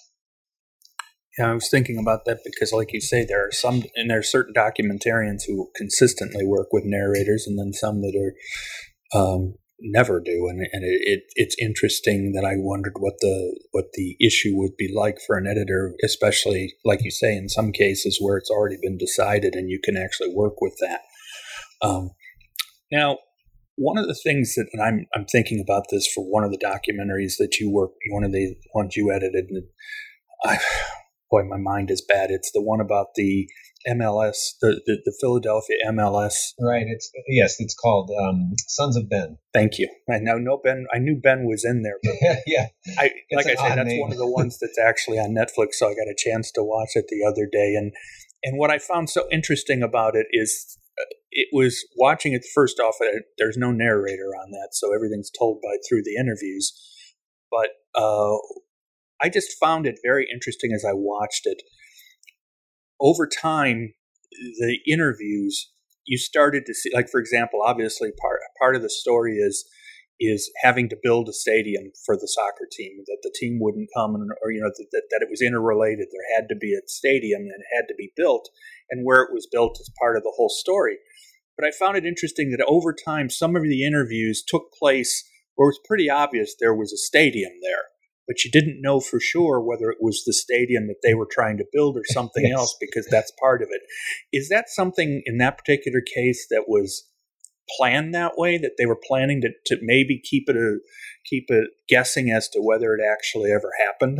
Yeah, I was thinking about that because, like you say, there are some, and there are certain documentarians who consistently work with narrators, and then some that are um, never do. And, and it, it, it's interesting that I wondered what the what the issue would be like for an editor, especially, like you say, in some cases where it's already been decided and you can actually work with that. Um, now, one of the things that, and I'm I'm thinking about this for one of the documentaries that you worked, one of the ones you edited, and I. Boy, my mind is bad. It's the one about the M L S, the, the, the Philadelphia M L S. Right. It's yes. It's called um, Sons of Ben. Thank you. I now know Ben. I knew Ben was in there. But yeah. I, like I said, that's name. One of the ones that's actually on Netflix. So I got a chance to watch it the other day, and and what I found so interesting about it is it was watching it first off. There's no narrator on that, so everything's told by through the interviews. But uh, I just found it very interesting as I watched it. Over time, the interviews, you started to see, like, for example, obviously part part of the story is is having to build a stadium for the soccer team, that the team wouldn't come, and, or, you know, that, that it was interrelated. There had to be a stadium and it had to be built, and where it was built is part of the whole story. But I found it interesting that over time, some of the interviews took place where it was pretty obvious there was a stadium there, but you didn't know for sure whether it was the stadium that they were trying to build or something yes. else, because that's part of it. Is that something in that particular case that was planned that way, that they were planning to, to maybe keep it a, keep it guessing as to whether it actually ever happened?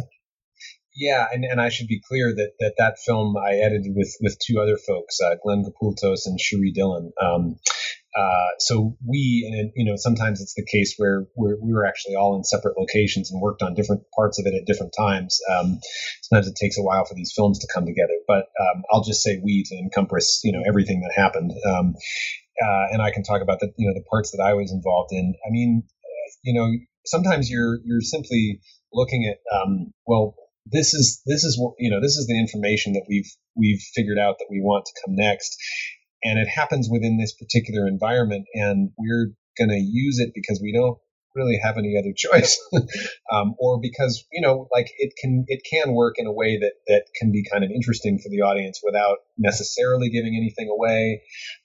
Yeah, and, and I should be clear that that, that film I edited with, with two other folks, uh, Glenn Kapultos and Cherie Dillon. Um, uh, so we, and you know, sometimes it's the case where we're, we were actually all in separate locations and worked on different parts of it at different times. Um, sometimes it takes a while for these films to come together, but um, I'll just say we to encompass, you know, everything that happened. Um, uh, and I can talk about the, you know, the parts that I was involved in. I mean, uh, you know, sometimes you're you're simply looking at, um, well, this is this is what, you know, this is the information that we've we've figured out that we want to come next. And it happens within this particular environment, and we're going to use it because we don't really have any other choice, um, or because, you know, like it can it can work in a way that that can be kind of interesting for the audience without necessarily giving anything away.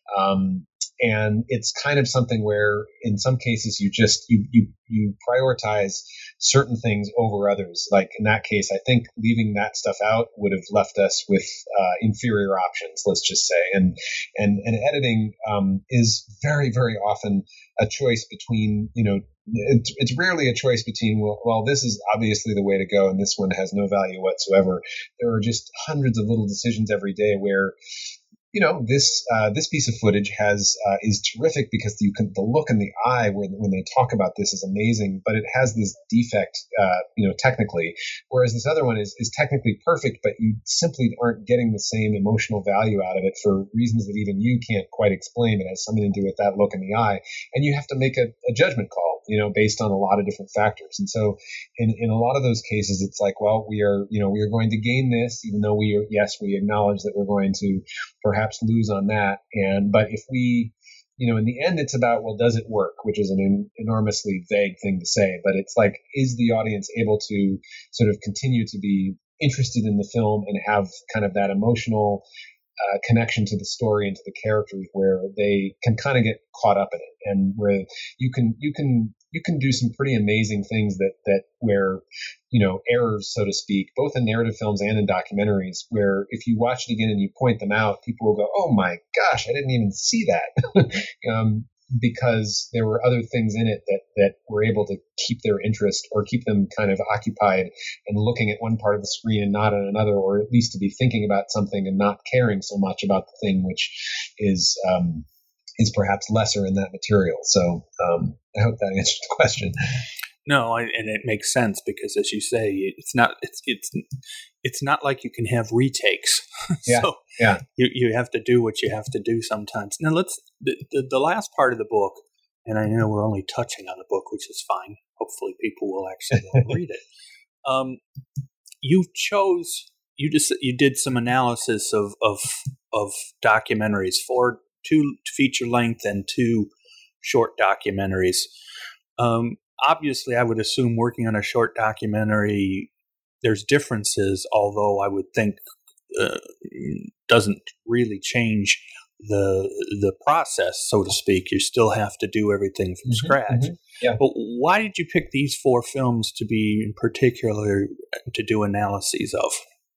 Um, and it's kind of something where, in some cases, you just you you you prioritize certain things over others. Like in that case, I think leaving that stuff out would have left us with uh, inferior options, let's just say. And and and editing um, is very very often a choice between, you know, it's, it's rarely a choice between, well, well, this is obviously the way to go and this one has no value whatsoever. There are just hundreds of little decisions every day where, you know, this uh, this piece of footage has uh, is terrific because you can the look in the eye when when they talk about this is amazing, but it has this defect, uh, you know, technically. Whereas this other one is is technically perfect, but you simply aren't getting the same emotional value out of it for reasons that even you can't quite explain. It has something to do with that look in the eye, and you have to make a, a judgment call. you know, based on a lot of different factors. And so in, in a lot of those cases, it's like, well, we are, you know, we are going to gain this, even though we are, yes, we acknowledge that we're going to perhaps lose on that. And, but if we, you know, in the end, it's about, well, does it work? Which is an en- enormously vague thing to say, but it's like, is the audience able to sort of continue to be interested in the film and have kind of that emotional uh, connection to the story and to the characters where they can kind of get caught up in it, and where you can, you can, you can do some pretty amazing things that, that where, you know, errors, so to speak, both in narrative films and in documentaries, where if you watch it again and you point them out, people will go, oh my gosh, I didn't even see that. um, because there were other things in it that, that were able to keep their interest or keep them kind of occupied and looking at one part of the screen and not at another, or at least to be thinking about something and not caring so much about the thing, which is, um, is perhaps lesser in that material. So um, I hope that answers the question. No, I, and it makes sense because, as you say, it's not it's it's it's not like you can have retakes. Yeah, so yeah. You you have to do what you have to do sometimes. Now let's the, the the last part of the book, and I know we're only touching on the book, which is fine. Hopefully, people will actually read it. Um, you chose you just you did some analysis of of of documentaries, four two feature length and two short documentaries. Um, Obviously, I would assume working on a short documentary, there's differences, although I would think uh, doesn't really change the the process, so to speak. You still have to do everything from Mm-hmm, scratch. mm-hmm, yeah. But why did you pick these four films to be in particular to do analyses of?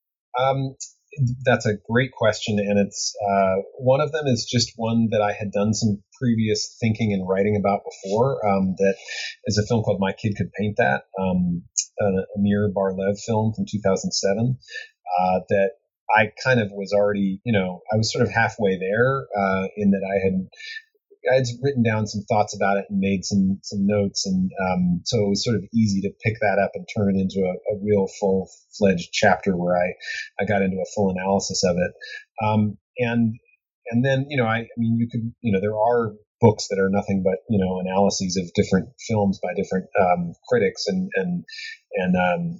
Um, that's a great question, and it's uh, one of them is just one that I had done some previous thinking and writing about before. Um, that is a film called My Kid Could Paint That, um, an Amir Bar-Lev film from two thousand seven. Uh, that I kind of was already, you know, I was sort of halfway there uh, in that I had. I had written down some thoughts about it and made some some notes, and um, so it was sort of easy to pick that up and turn it into a, a real full fledged chapter where I, I got into a full analysis of it. Um, and and then you know I, I mean you could you know there are books that are nothing but you know analyses of different films by different um, critics and and and um,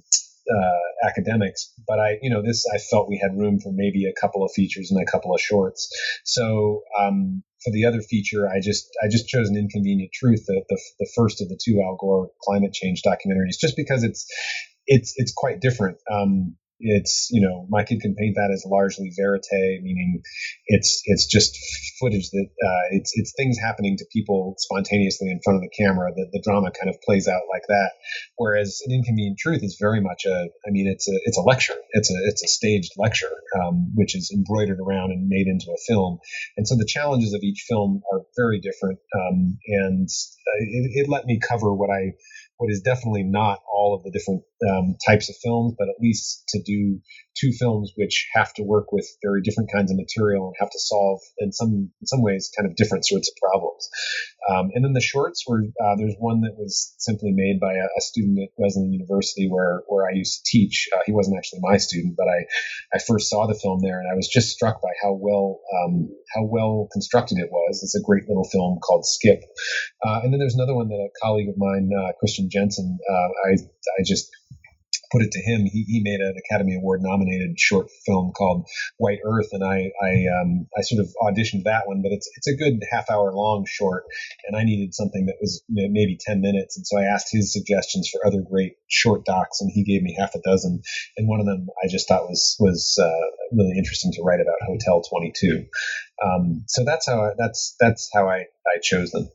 uh, academics, but I, you know, this, I felt we had room for maybe a couple of features and a couple of shorts. So, um, for the other feature, I just, I just chose An Inconvenient Truth, the, the, the first of the two Al Gore climate change documentaries, just because it's, it's, it's quite different. Um, It's, you know, My Kid Can Paint That is largely verite, meaning it's it's just footage that uh, it's it's things happening to people spontaneously in front of the camera. The, the drama kind of plays out like that. Whereas An Inconvenient Truth is very much a, I mean, it's a it's a lecture. It's a it's a staged lecture, um, which is embroidered around and made into a film. And so the challenges of each film are very different. Um, and it, it let me cover what I. what is definitely not all of the different um, types of films, but at least to do two films which have to work with very different kinds of material and have to solve, in some in some ways, kind of different sorts of problems. Um, and then the shorts were, uh, there's one that was simply made by a, a student at Wesleyan University where where I used to teach. Uh, he wasn't actually my student, but I, I first saw the film there, and I was just struck by how well um, how well constructed it was. It's a great little film called Skip. Uh, and then there's another one that a colleague of mine, uh, Christian Jensen, uh, I I just put it to him. He, he made an Academy Award nominated short film called White Earth, and I I um I sort of auditioned that one, but it's it's a good half hour long short, and I needed something that was maybe ten minutes, and so I asked his suggestions for other great short docs, and he gave me half a dozen, and one of them I just thought was was uh, really interesting to write about, Hotel twenty-two. Um, so that's how I, that's that's how I I chose them.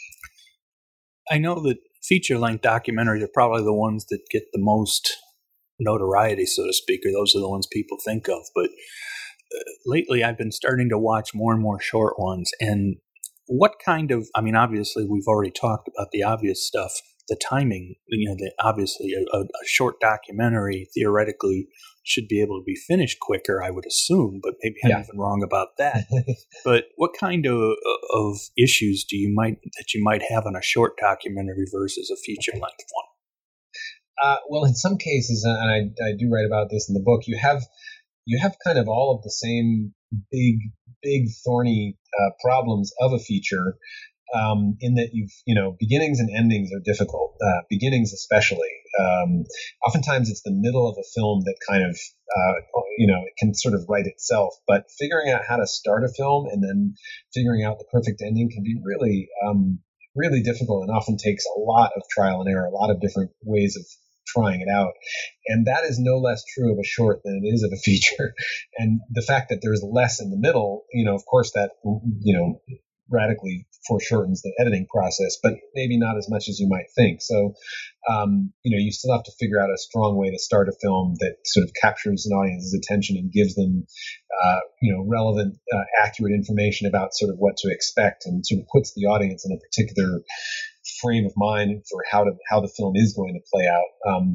I know that feature-length documentaries are probably the ones that get the most notoriety, so to speak, or those are the ones people think of. But uh, lately I've been starting to watch more and more short ones. And what kind of, I mean, obviously we've already talked about the obvious stuff, the timing, you know, the, obviously a, a short documentary theoretically should be able to be finished quicker, I would assume, but maybe I'm yeah. even wrong about that. But what kind of of issues do you might that you might have on a short documentary versus a feature length one? Uh, well, in some cases, and I, I do write about this in the book, you have you have kind of all of the same big, big thorny uh, problems of a feature. um, in that you've, you know, beginnings and endings are difficult, uh, beginnings especially. Um, oftentimes it's the middle of a film that kind of, uh, you know, it can sort of write itself, but figuring out how to start a film and then figuring out the perfect ending can be really, um, really difficult and often takes a lot of trial and error, a lot of different ways of trying it out. And that is no less true of a short than it is of a feature. And the fact that there's less in the middle, you know, of course that, you know, radically foreshortens the editing process, but maybe not as much as you might think. So, um, you know, you still have to figure out a strong way to start a film that sort of captures an audience's attention and gives them, uh, you know, relevant, uh, accurate information about sort of what to expect, and sort of puts the audience in a particular frame of mind for how to how the film is going to play out. Um,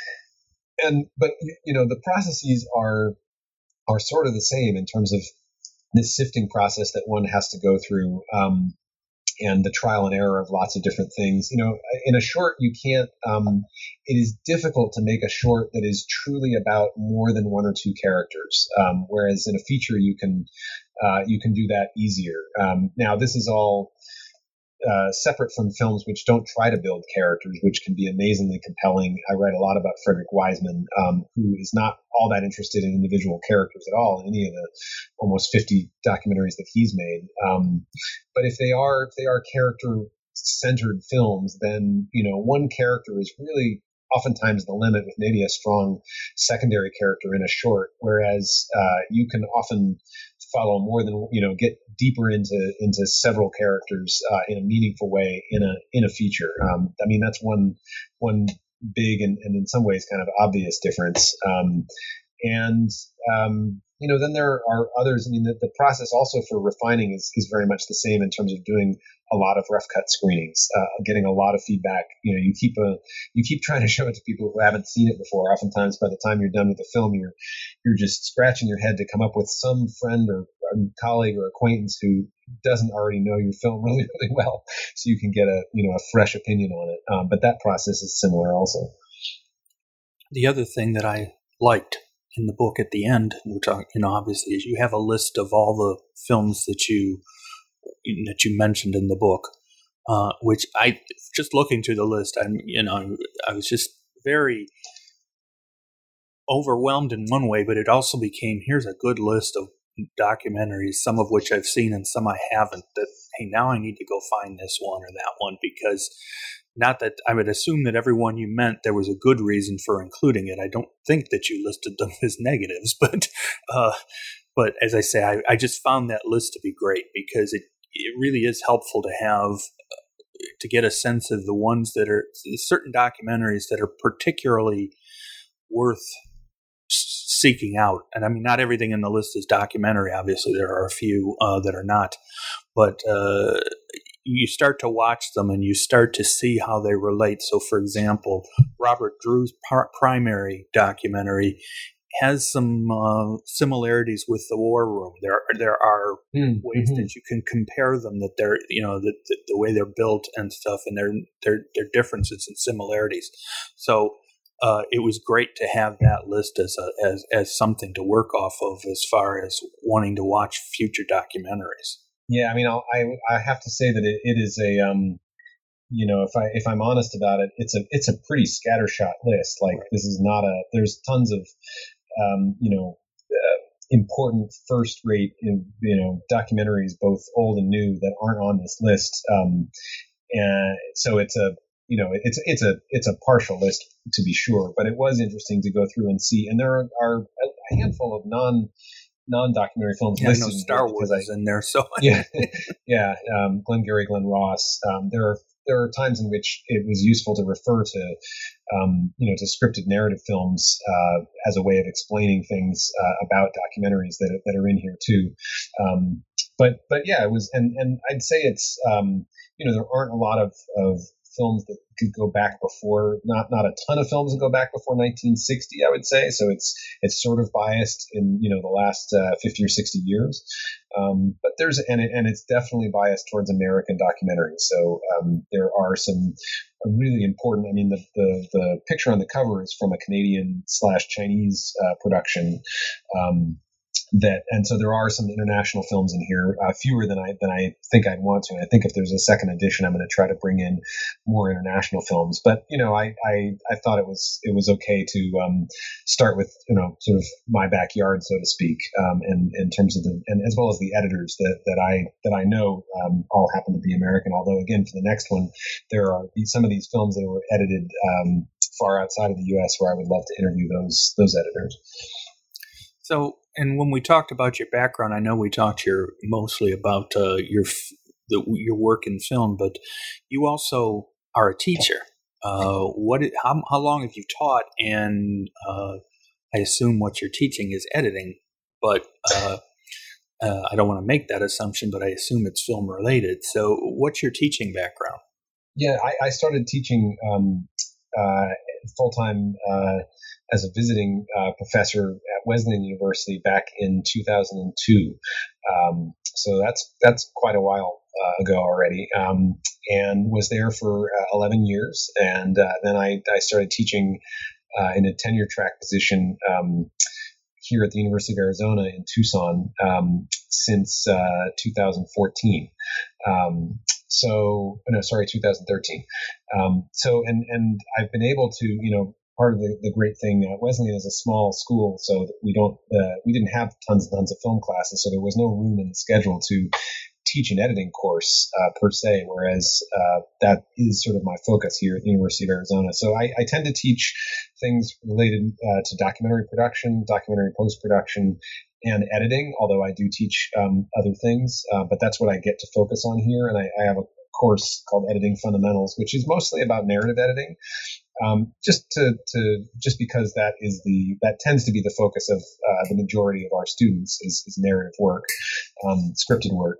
and but you know, the processes are are sort of the same in terms of this sifting process that one has to go through, um, and the trial and error of lots of different things. You know, in a short, you can't, um, it is difficult to make a short that is truly about more than one or two characters. Um, whereas in a feature, you can, uh, you can do that easier. Um, now this is all, Uh, separate from films which don't try to build characters, which can be amazingly compelling. I write a lot about Frederick Wiseman, um, who is not all that interested in individual characters at all in any of the almost fifty documentaries that he's made. Um, but if they are if they are character-centered films, then you know one character is really oftentimes the limit, with maybe a strong secondary character in a short, whereas uh, you can often follow more than, you know, get deeper into into several characters uh, in a meaningful way in a in a feature. Um, I mean, that's one one big and, and in some ways kind of obvious difference. Um, and um, you know, then there are others. I mean, the, the process also for refining is is very much the same in terms of doing a lot of rough cut screenings, uh, getting a lot of feedback. You know, you keep a you keep trying to show it to people who haven't seen it before. Oftentimes, by the time you're done with the film, you're you're just scratching your head to come up with some friend or, or colleague or acquaintance who doesn't already know your film really really well, so you can get a you know a fresh opinion on it. Um, but that process is similar also. The other thing that I liked in the book at the end, which you know obviously is you have a list of all the films that you that you mentioned in the book, uh, which I just looking through the list, I'm you know I was just very overwhelmed in one way, but it also became, here's a good list of documentaries, some of which I've seen and some I haven't, that hey, now I need to go find this one or that one, because not that I would assume that everyone you meant there was a good reason for including it. I don't think that you listed them as negatives, but uh, but as I say, I, I just found that list to be great, because it, it really is helpful to have, uh, to get a sense of the ones that are, certain documentaries that are particularly worth seeking out. And I mean, not everything in the list is documentary. Obviously, there are a few uh, that are not. But uh, you start to watch them and you start to see how they relate. So, for example, Robert Drew's par- primary documentary has some uh, similarities with The War Room. There, there are mm-hmm. ways that you can compare them. That they're, you know, the, the, the way they're built and stuff, and their their their differences and similarities. So. Uh, it was great to have that list as a, as as something to work off of as far as wanting to watch future documentaries. Yeah, I mean, I'll, I I have to say that it, it is a um, you know, if I if I'm honest about it, it's a it's a pretty scattershot list. Like right. This is not a. There's tons of um, you know. Uh, important first-rate, you know, documentaries, both old and new, that aren't on this list. Um, and so it's a. You know, it's it's a it's a partial list, to be sure, but it was interesting to go through and see. And there are, are a handful of non non documentary films yeah, listed. I know Star Wars I, is in there, so yeah, yeah. Um, Glengarry Glen Ross. Um, there are there are times in which it was useful to refer to, um, you know, to scripted narrative films uh, as a way of explaining things uh, about documentaries that that are in here too. Um, but but yeah, it was, and and I'd say it's um, you know, there aren't a lot of of films that could go back before, not not a ton of films that go back before nineteen sixty, I would say. So it's it's sort of biased in, you know, the last uh, fifty or sixty years. Um, but there's and it, and it's definitely biased towards American documentaries. So um, there are some really important. I mean, the, the the picture on the cover is from a Canadian slash Chinese uh, production. Um, that, and so there are some international films in here, uh, fewer than I than I think I'd want to. And I think if there's a second edition, I'm going to try to bring in more international films. But you know, I I, I thought it was it was okay to um, start with you know sort of my backyard, so to speak, um, and in terms of the and as well as the editors that that I that I know um, all happen to be American. Although again, for the next one, there are these, some of these films that were edited um, far outside of the U S where I would love to interview those those editors. So, and when we talked about your background, I know we talked here mostly about uh, your the, your work in film, but you also are a teacher. Uh, what? How, how long have you taught? And uh, I assume what you're teaching is editing, but uh, uh, I don't want to make that assumption. But I assume it's film related. So, what's your teaching background? Yeah, I, I started teaching um, uh, full time. Uh, as a visiting uh, professor at Wesleyan University back in two thousand two. Um, so that's that's quite a while uh, ago already, um, and was there for uh, eleven years. And uh, then I, I started teaching uh, in a tenure track position um, here at the University of Arizona in Tucson um, since uh, two thousand fourteen. Um, so, no, sorry, two thousand thirteen. Um, so, and and I've been able to, you know, part of the, the great thing, uh, Wesleyan is a small school, so that we don't, uh, we didn't have tons and tons of film classes, so there was no room in the schedule to teach an editing course uh, per se, whereas uh, that is sort of my focus here at the University of Arizona. So I, I tend to teach things related uh, to documentary production, documentary post-production, and editing, although I do teach um, other things, uh, but that's what I get to focus on here, and I, I have a course called Editing Fundamentals, which is mostly about narrative editing. Um, just to, to just because that is the that tends to be the focus of uh, the majority of our students is, is narrative work, um, scripted work.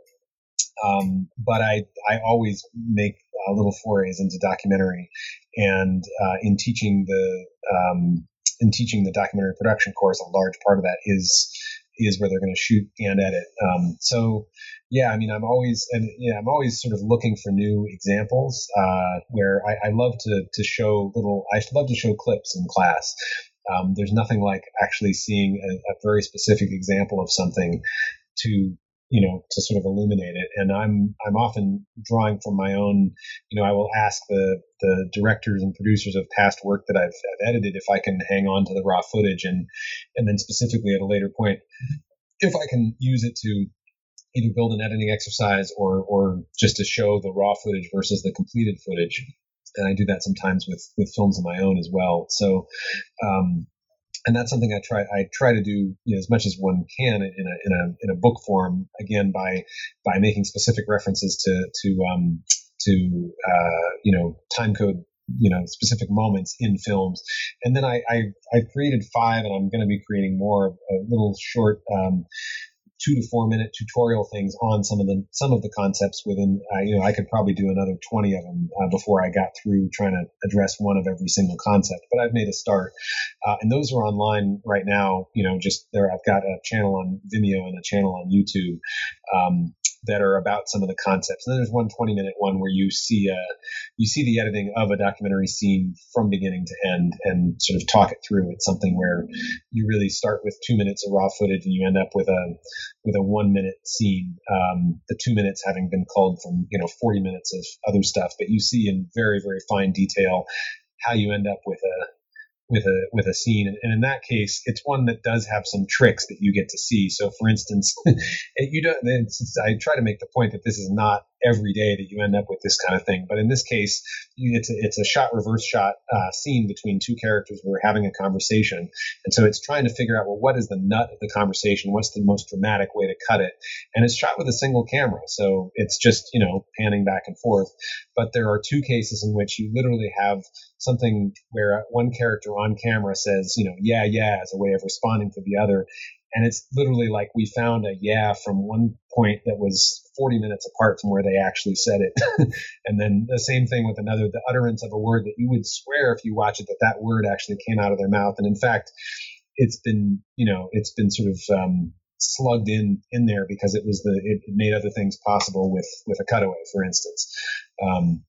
Um, but I I always make uh, little forays into documentary, and uh, in teaching the um, in teaching the documentary production course, a large part of that is is where they're going to shoot and edit. Um, so, yeah, I mean, I'm always and yeah, I'm always sort of looking for new examples uh, where I, I love to to show little. I love to show clips in class. Um, there's nothing like actually seeing a, a very specific example of something to you know, to sort of illuminate it. And I'm, I'm often drawing from my own, you know, I will ask the, the directors and producers of past work that I've, I've edited if I can hang on to the raw footage, and, and then specifically at a later point, if I can use it to either build an editing exercise or, or just to show the raw footage versus the completed footage. And I do that sometimes with, with films of my own as well. So, um, And that's something I try. I try to do you know, as much as one can in a in a in a book form. Again, by by making specific references to to um, to uh, you know time code, you know specific moments in films. And then I I I've created five, and I'm going to be creating more a little short. Um, two to four minute tutorial things on some of the some of the concepts within uh, you know I could probably do another twenty of them uh, before I got through trying to address one of every single concept, but I've made a start, uh, and those are online right now. You know just there I've got a channel on Vimeo and a channel on YouTube um, that are about some of the concepts. And then there's one twenty minute one where you see uh you see the editing of a documentary scene from beginning to end and sort of talk it through. It's something where you really start with two minutes of raw footage and you end up with a with a one minute scene, um, the two minutes having been culled from, you know, forty minutes of other stuff, but you see in very, very fine detail how you end up with a, with a, with a scene. And, and in that case, it's one that does have some tricks that you get to see. So for instance, you don't, it's, I try to make the point that this is not every day that you end up with this kind of thing. But in this case, it's a, it's a shot reverse shot uh, scene between two characters who are having a conversation. And so it's trying to figure out, well, what is the nut of the conversation? What's the most dramatic way to cut it? And it's shot with a single camera. So it's just, you know, panning back and forth. But there are two cases in which you literally have something where one character on camera says, you know, yeah, yeah, as a way of responding to the other. And it's literally like we found a yeah from one point that was forty minutes apart from where they actually said it. And then the same thing with another, the utterance of a word that you would swear if you watch it that that word actually came out of their mouth. And in fact, it's been, you know, it's been sort of um, slugged in in there because it was the, it made other things possible with, with a cutaway, for instance. Um,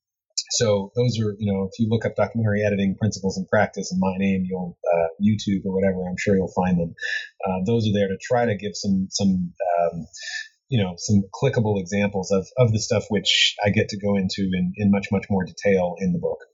So those are, you know, if you look up documentary editing principles and practice and my name, you'll uh, YouTube or whatever, I'm sure you'll find them. Uh, those are there to try to give some some um, you know some clickable examples of of the stuff which I get to go into in, in much much more detail in the book.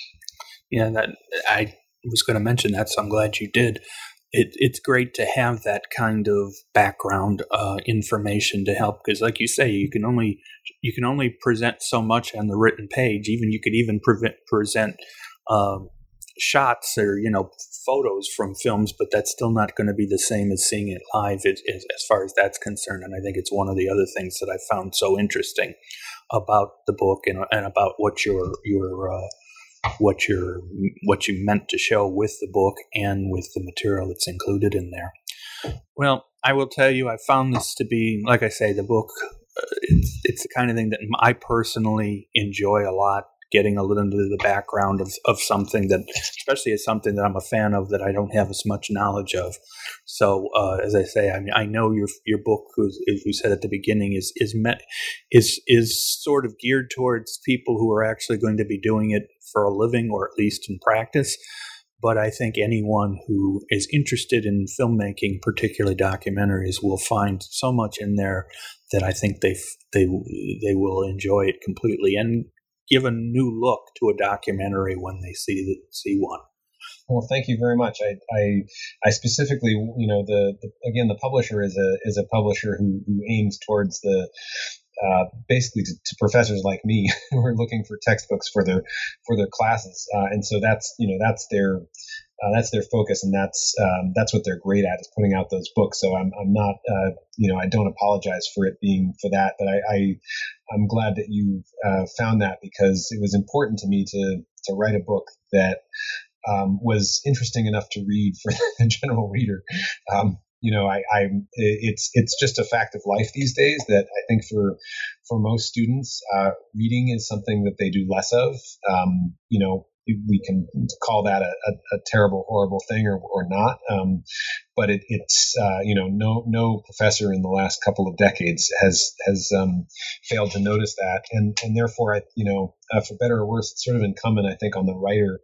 Yeah, that I was going to mention that, so I'm glad you did. It, it's great to have that kind of background uh, information to help, because, like you say, you can only you can only present so much on the written page. Even you could even prevent, present um, shots or you know photos from films, but that's still not going to be the same as seeing it live as, as, as far as that's concerned. And I think it's one of the other things that I found so interesting about the book and, and about what your your uh, what you're what you meant to show with the book and with the material that's included in there. Well, I will tell you, I found this to be, like I say, the book, uh, it's, it's the kind of thing that I personally enjoy a lot, getting a little into the background of, of something that, especially as something that I'm a fan of that I don't have as much knowledge of. So, uh, as I say, I mean, I know your your book, as we said at the beginning, is is met is is sort of geared towards people who are actually going to be doing it for a living, or at least in practice. But I think anyone who is interested in filmmaking, particularly documentaries, will find so much in there that I think they they they will enjoy it completely and give a new look to a documentary when they see see one. Well, thank you very much. I, I, I specifically, you know, the, the again, the publisher is a is a publisher who, who aims towards the uh, basically to, to professors like me who are looking for textbooks for their for their classes, uh, and so that's you know that's their uh, that's their focus, and that's um, that's what they're great at, is putting out those books. So I'm I'm not uh, you know I don't apologize for it being for that, but I, I I'm glad that you uh, found that, because it was important to me to to write a book that Um, was interesting enough to read for the general reader. Um, you know, I, I, it's it's just a fact of life these days that I think for for most students, uh, reading is something that they do less of. Um, you know, we can call that a, a, a terrible, horrible thing or or not. Um, but it, it's uh, you know, no no professor in the last couple of decades has has um, failed to notice that, and and therefore, I, you know, uh, for better or worse, it's sort of incumbent, I think, on the writer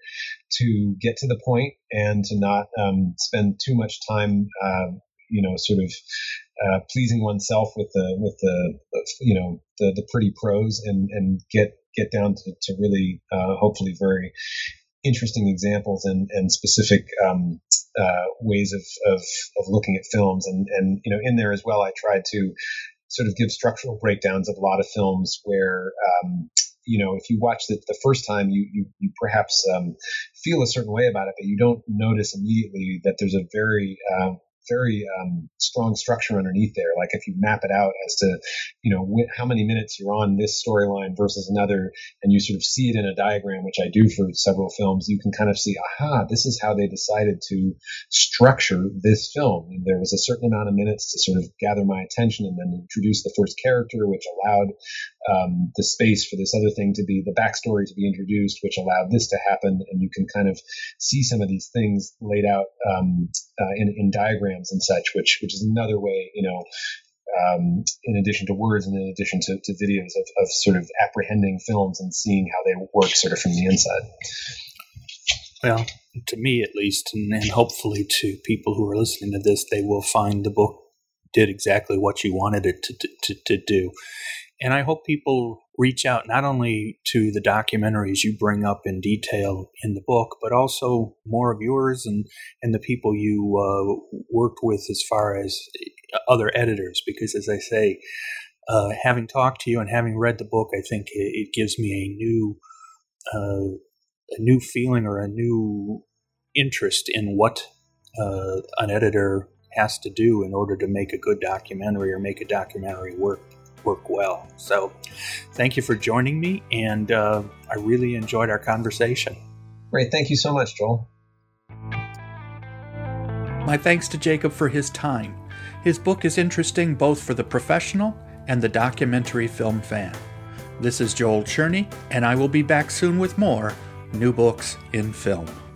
to get to the point and to not um, spend too much time, uh, you know, sort of uh, pleasing oneself with the with the you know the the pretty prose, and and get get down to, to really uh, hopefully very interesting examples and and specific um, uh, ways of, of of looking at films, and and you know in there as well, I tried to sort of give structural breakdowns of a lot of films where um, you know, if you watch it the first time, you you, you perhaps um, feel a certain way about it, but you don't notice immediately that there's a very uh, very um, strong structure underneath there. Like if you map it out as to, you know, wh- how many minutes you're on this storyline versus another, and you sort of see it in a diagram, which I do for several films, you can kind of see, aha, this is how they decided to structure this film. And there was a certain amount of minutes to sort of gather my attention and then introduce the first character, which allowed um, the space for this other thing to be, the backstory to be introduced, which allowed this to happen. And you can kind of see some of these things laid out um, uh, in, in diagrams and such, which which is another way, you know, um, in addition to words and in addition to, to videos of, of sort of apprehending films and seeing how they work sort of from the inside. Well, to me at least, and, and hopefully to people who are listening to this, they will find the book did exactly what you wanted it to, to, to do. And I hope people reach out not only to the documentaries you bring up in detail in the book, but also more of yours and, and the people you uh, worked with as far as other editors. Because as I say, uh, having talked to you and having read the book, I think it, it gives me a new, uh, a new feeling or a new interest in what uh, an editor has to do in order to make a good documentary or make a documentary work. work well. So thank you for joining me, and uh, I really enjoyed our conversation. Great. Thank you so much, Joel. My thanks to Jacob for his time. His book is interesting both for the professional and the documentary film fan. This is Joel Cherney, and I will be back soon with more New Books in Film.